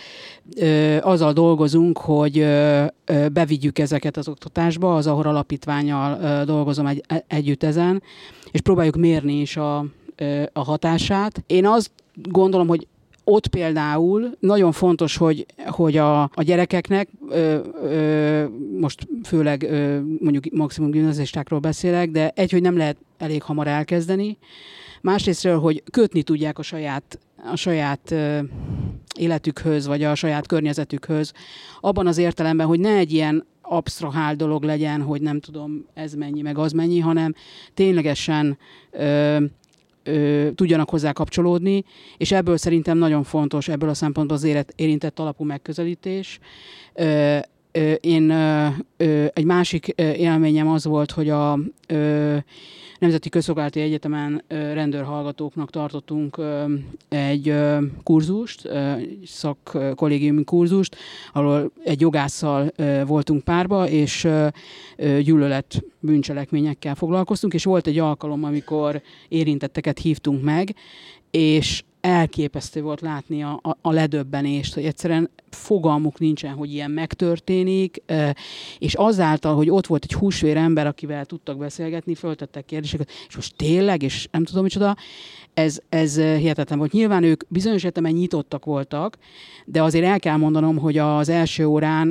ö, azzal dolgozunk, hogy ö, ö, bevigyük ezeket az oktatásba, az Ahor Alapítvánnyal ö, dolgozom egy, együtt ezen, és próbáljuk mérni is a, ö, a hatását. Én azt gondolom, hogy ott például nagyon fontos, hogy, hogy a, a gyerekeknek, ö, ö, most főleg ö, mondjuk maximum gimnazistákról beszélek, de egy, hogy nem lehet elég hamar elkezdeni, másrésztről, hogy kötni tudják a saját, a saját ö, életükhöz, vagy a saját környezetükhöz, abban az értelemben, hogy ne egy ilyen absztrahál dolog legyen, hogy nem tudom, ez mennyi, meg az mennyi, hanem ténylegesen ö, ö, tudjanak hozzá kapcsolódni, és ebből szerintem nagyon fontos, ebből a szempontból az élet, érintett alapú megközelítés. Ö, ö, én ö, ö, egy másik élményem az volt, hogy a ö, Nemzeti Közszolgálati Egyetemen rendőrhallgatóknak tartottunk egy kurzust, szakkollégiumi kurzust, ahol egy jogásszal voltunk párba, és gyűlölet bűncselekményekkel foglalkoztunk, és volt egy alkalom, amikor érintetteket hívtunk meg, és elképesztő volt látni a, a, a ledöbbenést, hogy egyszerűen fogalmuk nincsen, hogy ilyen megtörténik, és azáltal, hogy ott volt egy húsvér ember, akivel tudtak beszélgetni, föltettek kérdéseket, és most tényleg, és nem tudom micsoda, ez, ez hihetetlen volt. Nyilván ők bizonyos értelemben nyitottak voltak, de azért el kell mondanom, hogy az első órán,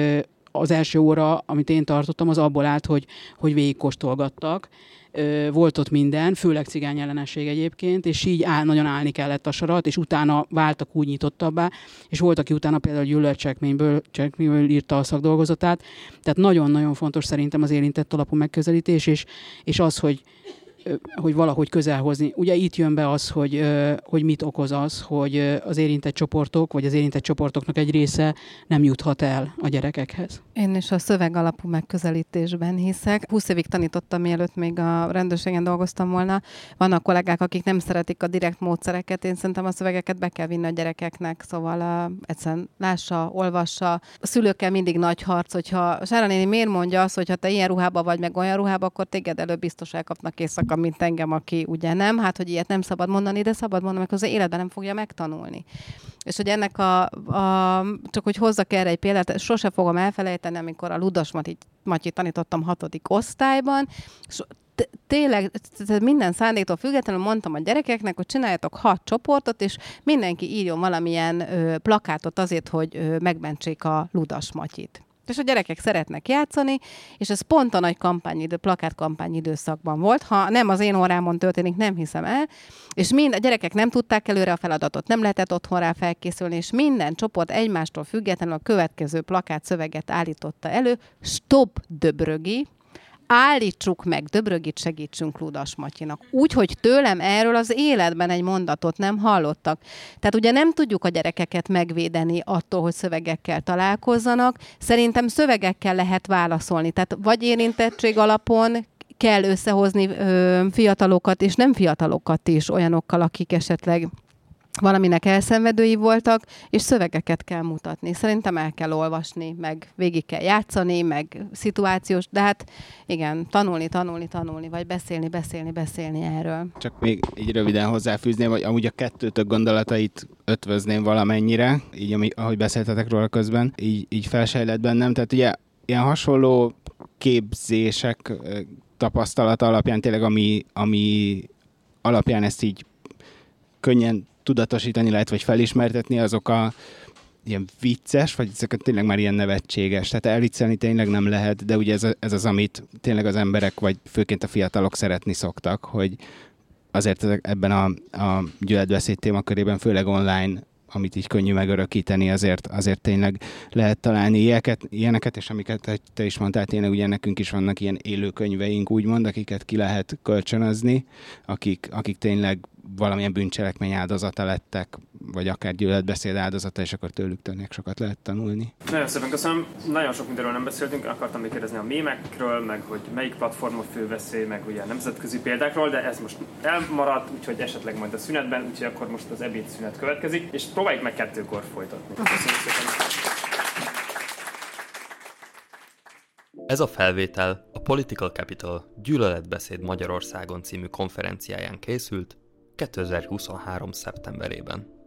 az első óra, amit én tartottam, az abból állt, hogy, hogy végigkóstolgattak. Volt ott minden, főleg cigányellenesség egyébként, és így áll, nagyon állni kellett a sarat, és utána váltak úgy nyitottabbá, és volt, aki utána például gyűlöletcselekményből cselekményből írta a szakdolgozatát. Tehát nagyon-nagyon fontos szerintem az érintett alapú megközelítés, és, és az, hogy hogy valahogy közel hozni. Ugye itt jön be az, hogy, hogy mit okoz az, hogy az érintett csoportok, vagy az érintett csoportoknak egy része nem juthat el a gyerekekhez. Én is a szöveg alapú megközelítésben hiszek. húsz évig tanítottam, mielőtt még a rendőrségen dolgoztam volna. Vannak kollégák, akik nem szeretik a direkt módszereket. Én szerintem a szövegeket be kell vinni a gyerekeknek, szóval uh, egyszerűen lássa, olvassa. A szülőkkel mindig nagy harc, hogyha Sára néni miért mondja azt, hogy ha te ilyen ruhába vagy, meg olyan ruhába, akkor téged előbb biztos elkapnak éjszaka, mint engem, aki ugye nem. Hát, hogy ilyet nem szabad mondani, de szabad mondani, mert az életben nem fogja megtanulni. És hogy ennek a, a csak hogy hozzak erre egy példát, sose fogom elfelejteni, amikor a Ludas Matyit tanítottam hatodik osztályban, és tényleg minden szándéktól függetlenül mondtam a gyerekeknek, hogy csináljatok hat csoportot, és mindenki írjon valamilyen ö, plakátot azért, hogy ö, megmentsék a Ludas Matyit. És a gyerekek szeretnek játszani, és ez pont a nagy kampányidő, plakátkampány időszakban volt. Ha nem az én órámon történik, nem hiszem el. És mind a gyerekek nem tudták előre a feladatot, nem lehetett otthon rá felkészülni, és minden csoport egymástól függetlenül a következő plakát szöveget állította elő. Stop döbrögi! Állítsuk meg, Döbrögit segítsünk Ludas Matyinak. Úgy, hogy tőlem erről az életben egy mondatot nem hallottak. Tehát ugye nem tudjuk a gyerekeket megvédeni attól, hogy szövegekkel találkozzanak. Szerintem szövegekkel lehet válaszolni. Tehát vagy érintettség alapon kell összehozni ö, fiatalokat, és nem fiatalokat is olyanokkal, akik esetleg valaminek elszenvedői voltak, és szövegeket kell mutatni. Szerintem el kell olvasni, meg végig kell játszani, meg szituációs, de hát igen, tanulni, tanulni, tanulni, vagy beszélni, beszélni, beszélni erről. Csak még így röviden hozzáfűzném, hogy amúgy a kettőtök gondolatait ötvözném valamennyire, így ami, ahogy beszéltetek róla közben, így, így felsejlett bennem. Tehát ugye ilyen hasonló képzések tapasztalata alapján tényleg, ami, ami alapján ezt így könnyen tudatosítani lehet, vagy felismertetni, azok a ilyen vicces, vagy ezeket tényleg már ilyen nevetséges. Tehát elviccelni tényleg nem lehet, de ugye ez, ez az, amit tényleg az emberek, vagy főként a fiatalok szeretni szoktak, hogy azért ebben a, a gyűlöletbeszéd témakörében, főleg online, amit így könnyű megörökíteni, azért, azért tényleg lehet találni ilyeket, ilyeneket, és amiket te is mondtál, tényleg ugye nekünk is vannak ilyen élőkönyveink, úgymond, akiket ki lehet kölcsönözni, akik, akik tényleg valamilyen bűncselekmény áldozata lettek, vagy akár gyűlöletbeszéd áldozata, és akkor tőlük tényleg sokat lehet tanulni. Nagyon szépen köszönöm. Nagyon sok mindenről nem beszéltünk, akartam még kérdezni a mémekről, meg hogy melyik platform a fő veszély, meg ugye nemzetközi példákról, de ez most elmaradt, úgyhogy esetleg majd a szünetben, úgyhogy akkor most az ebédszünet következik, és próbáljuk meg kettőkor folytatni. Köszönöm szépen. Ez a felvétel a Political Capital Gyűlöletbeszéd Magyarországon című konferenciáján készült kétezer-huszonhárom szeptemberében.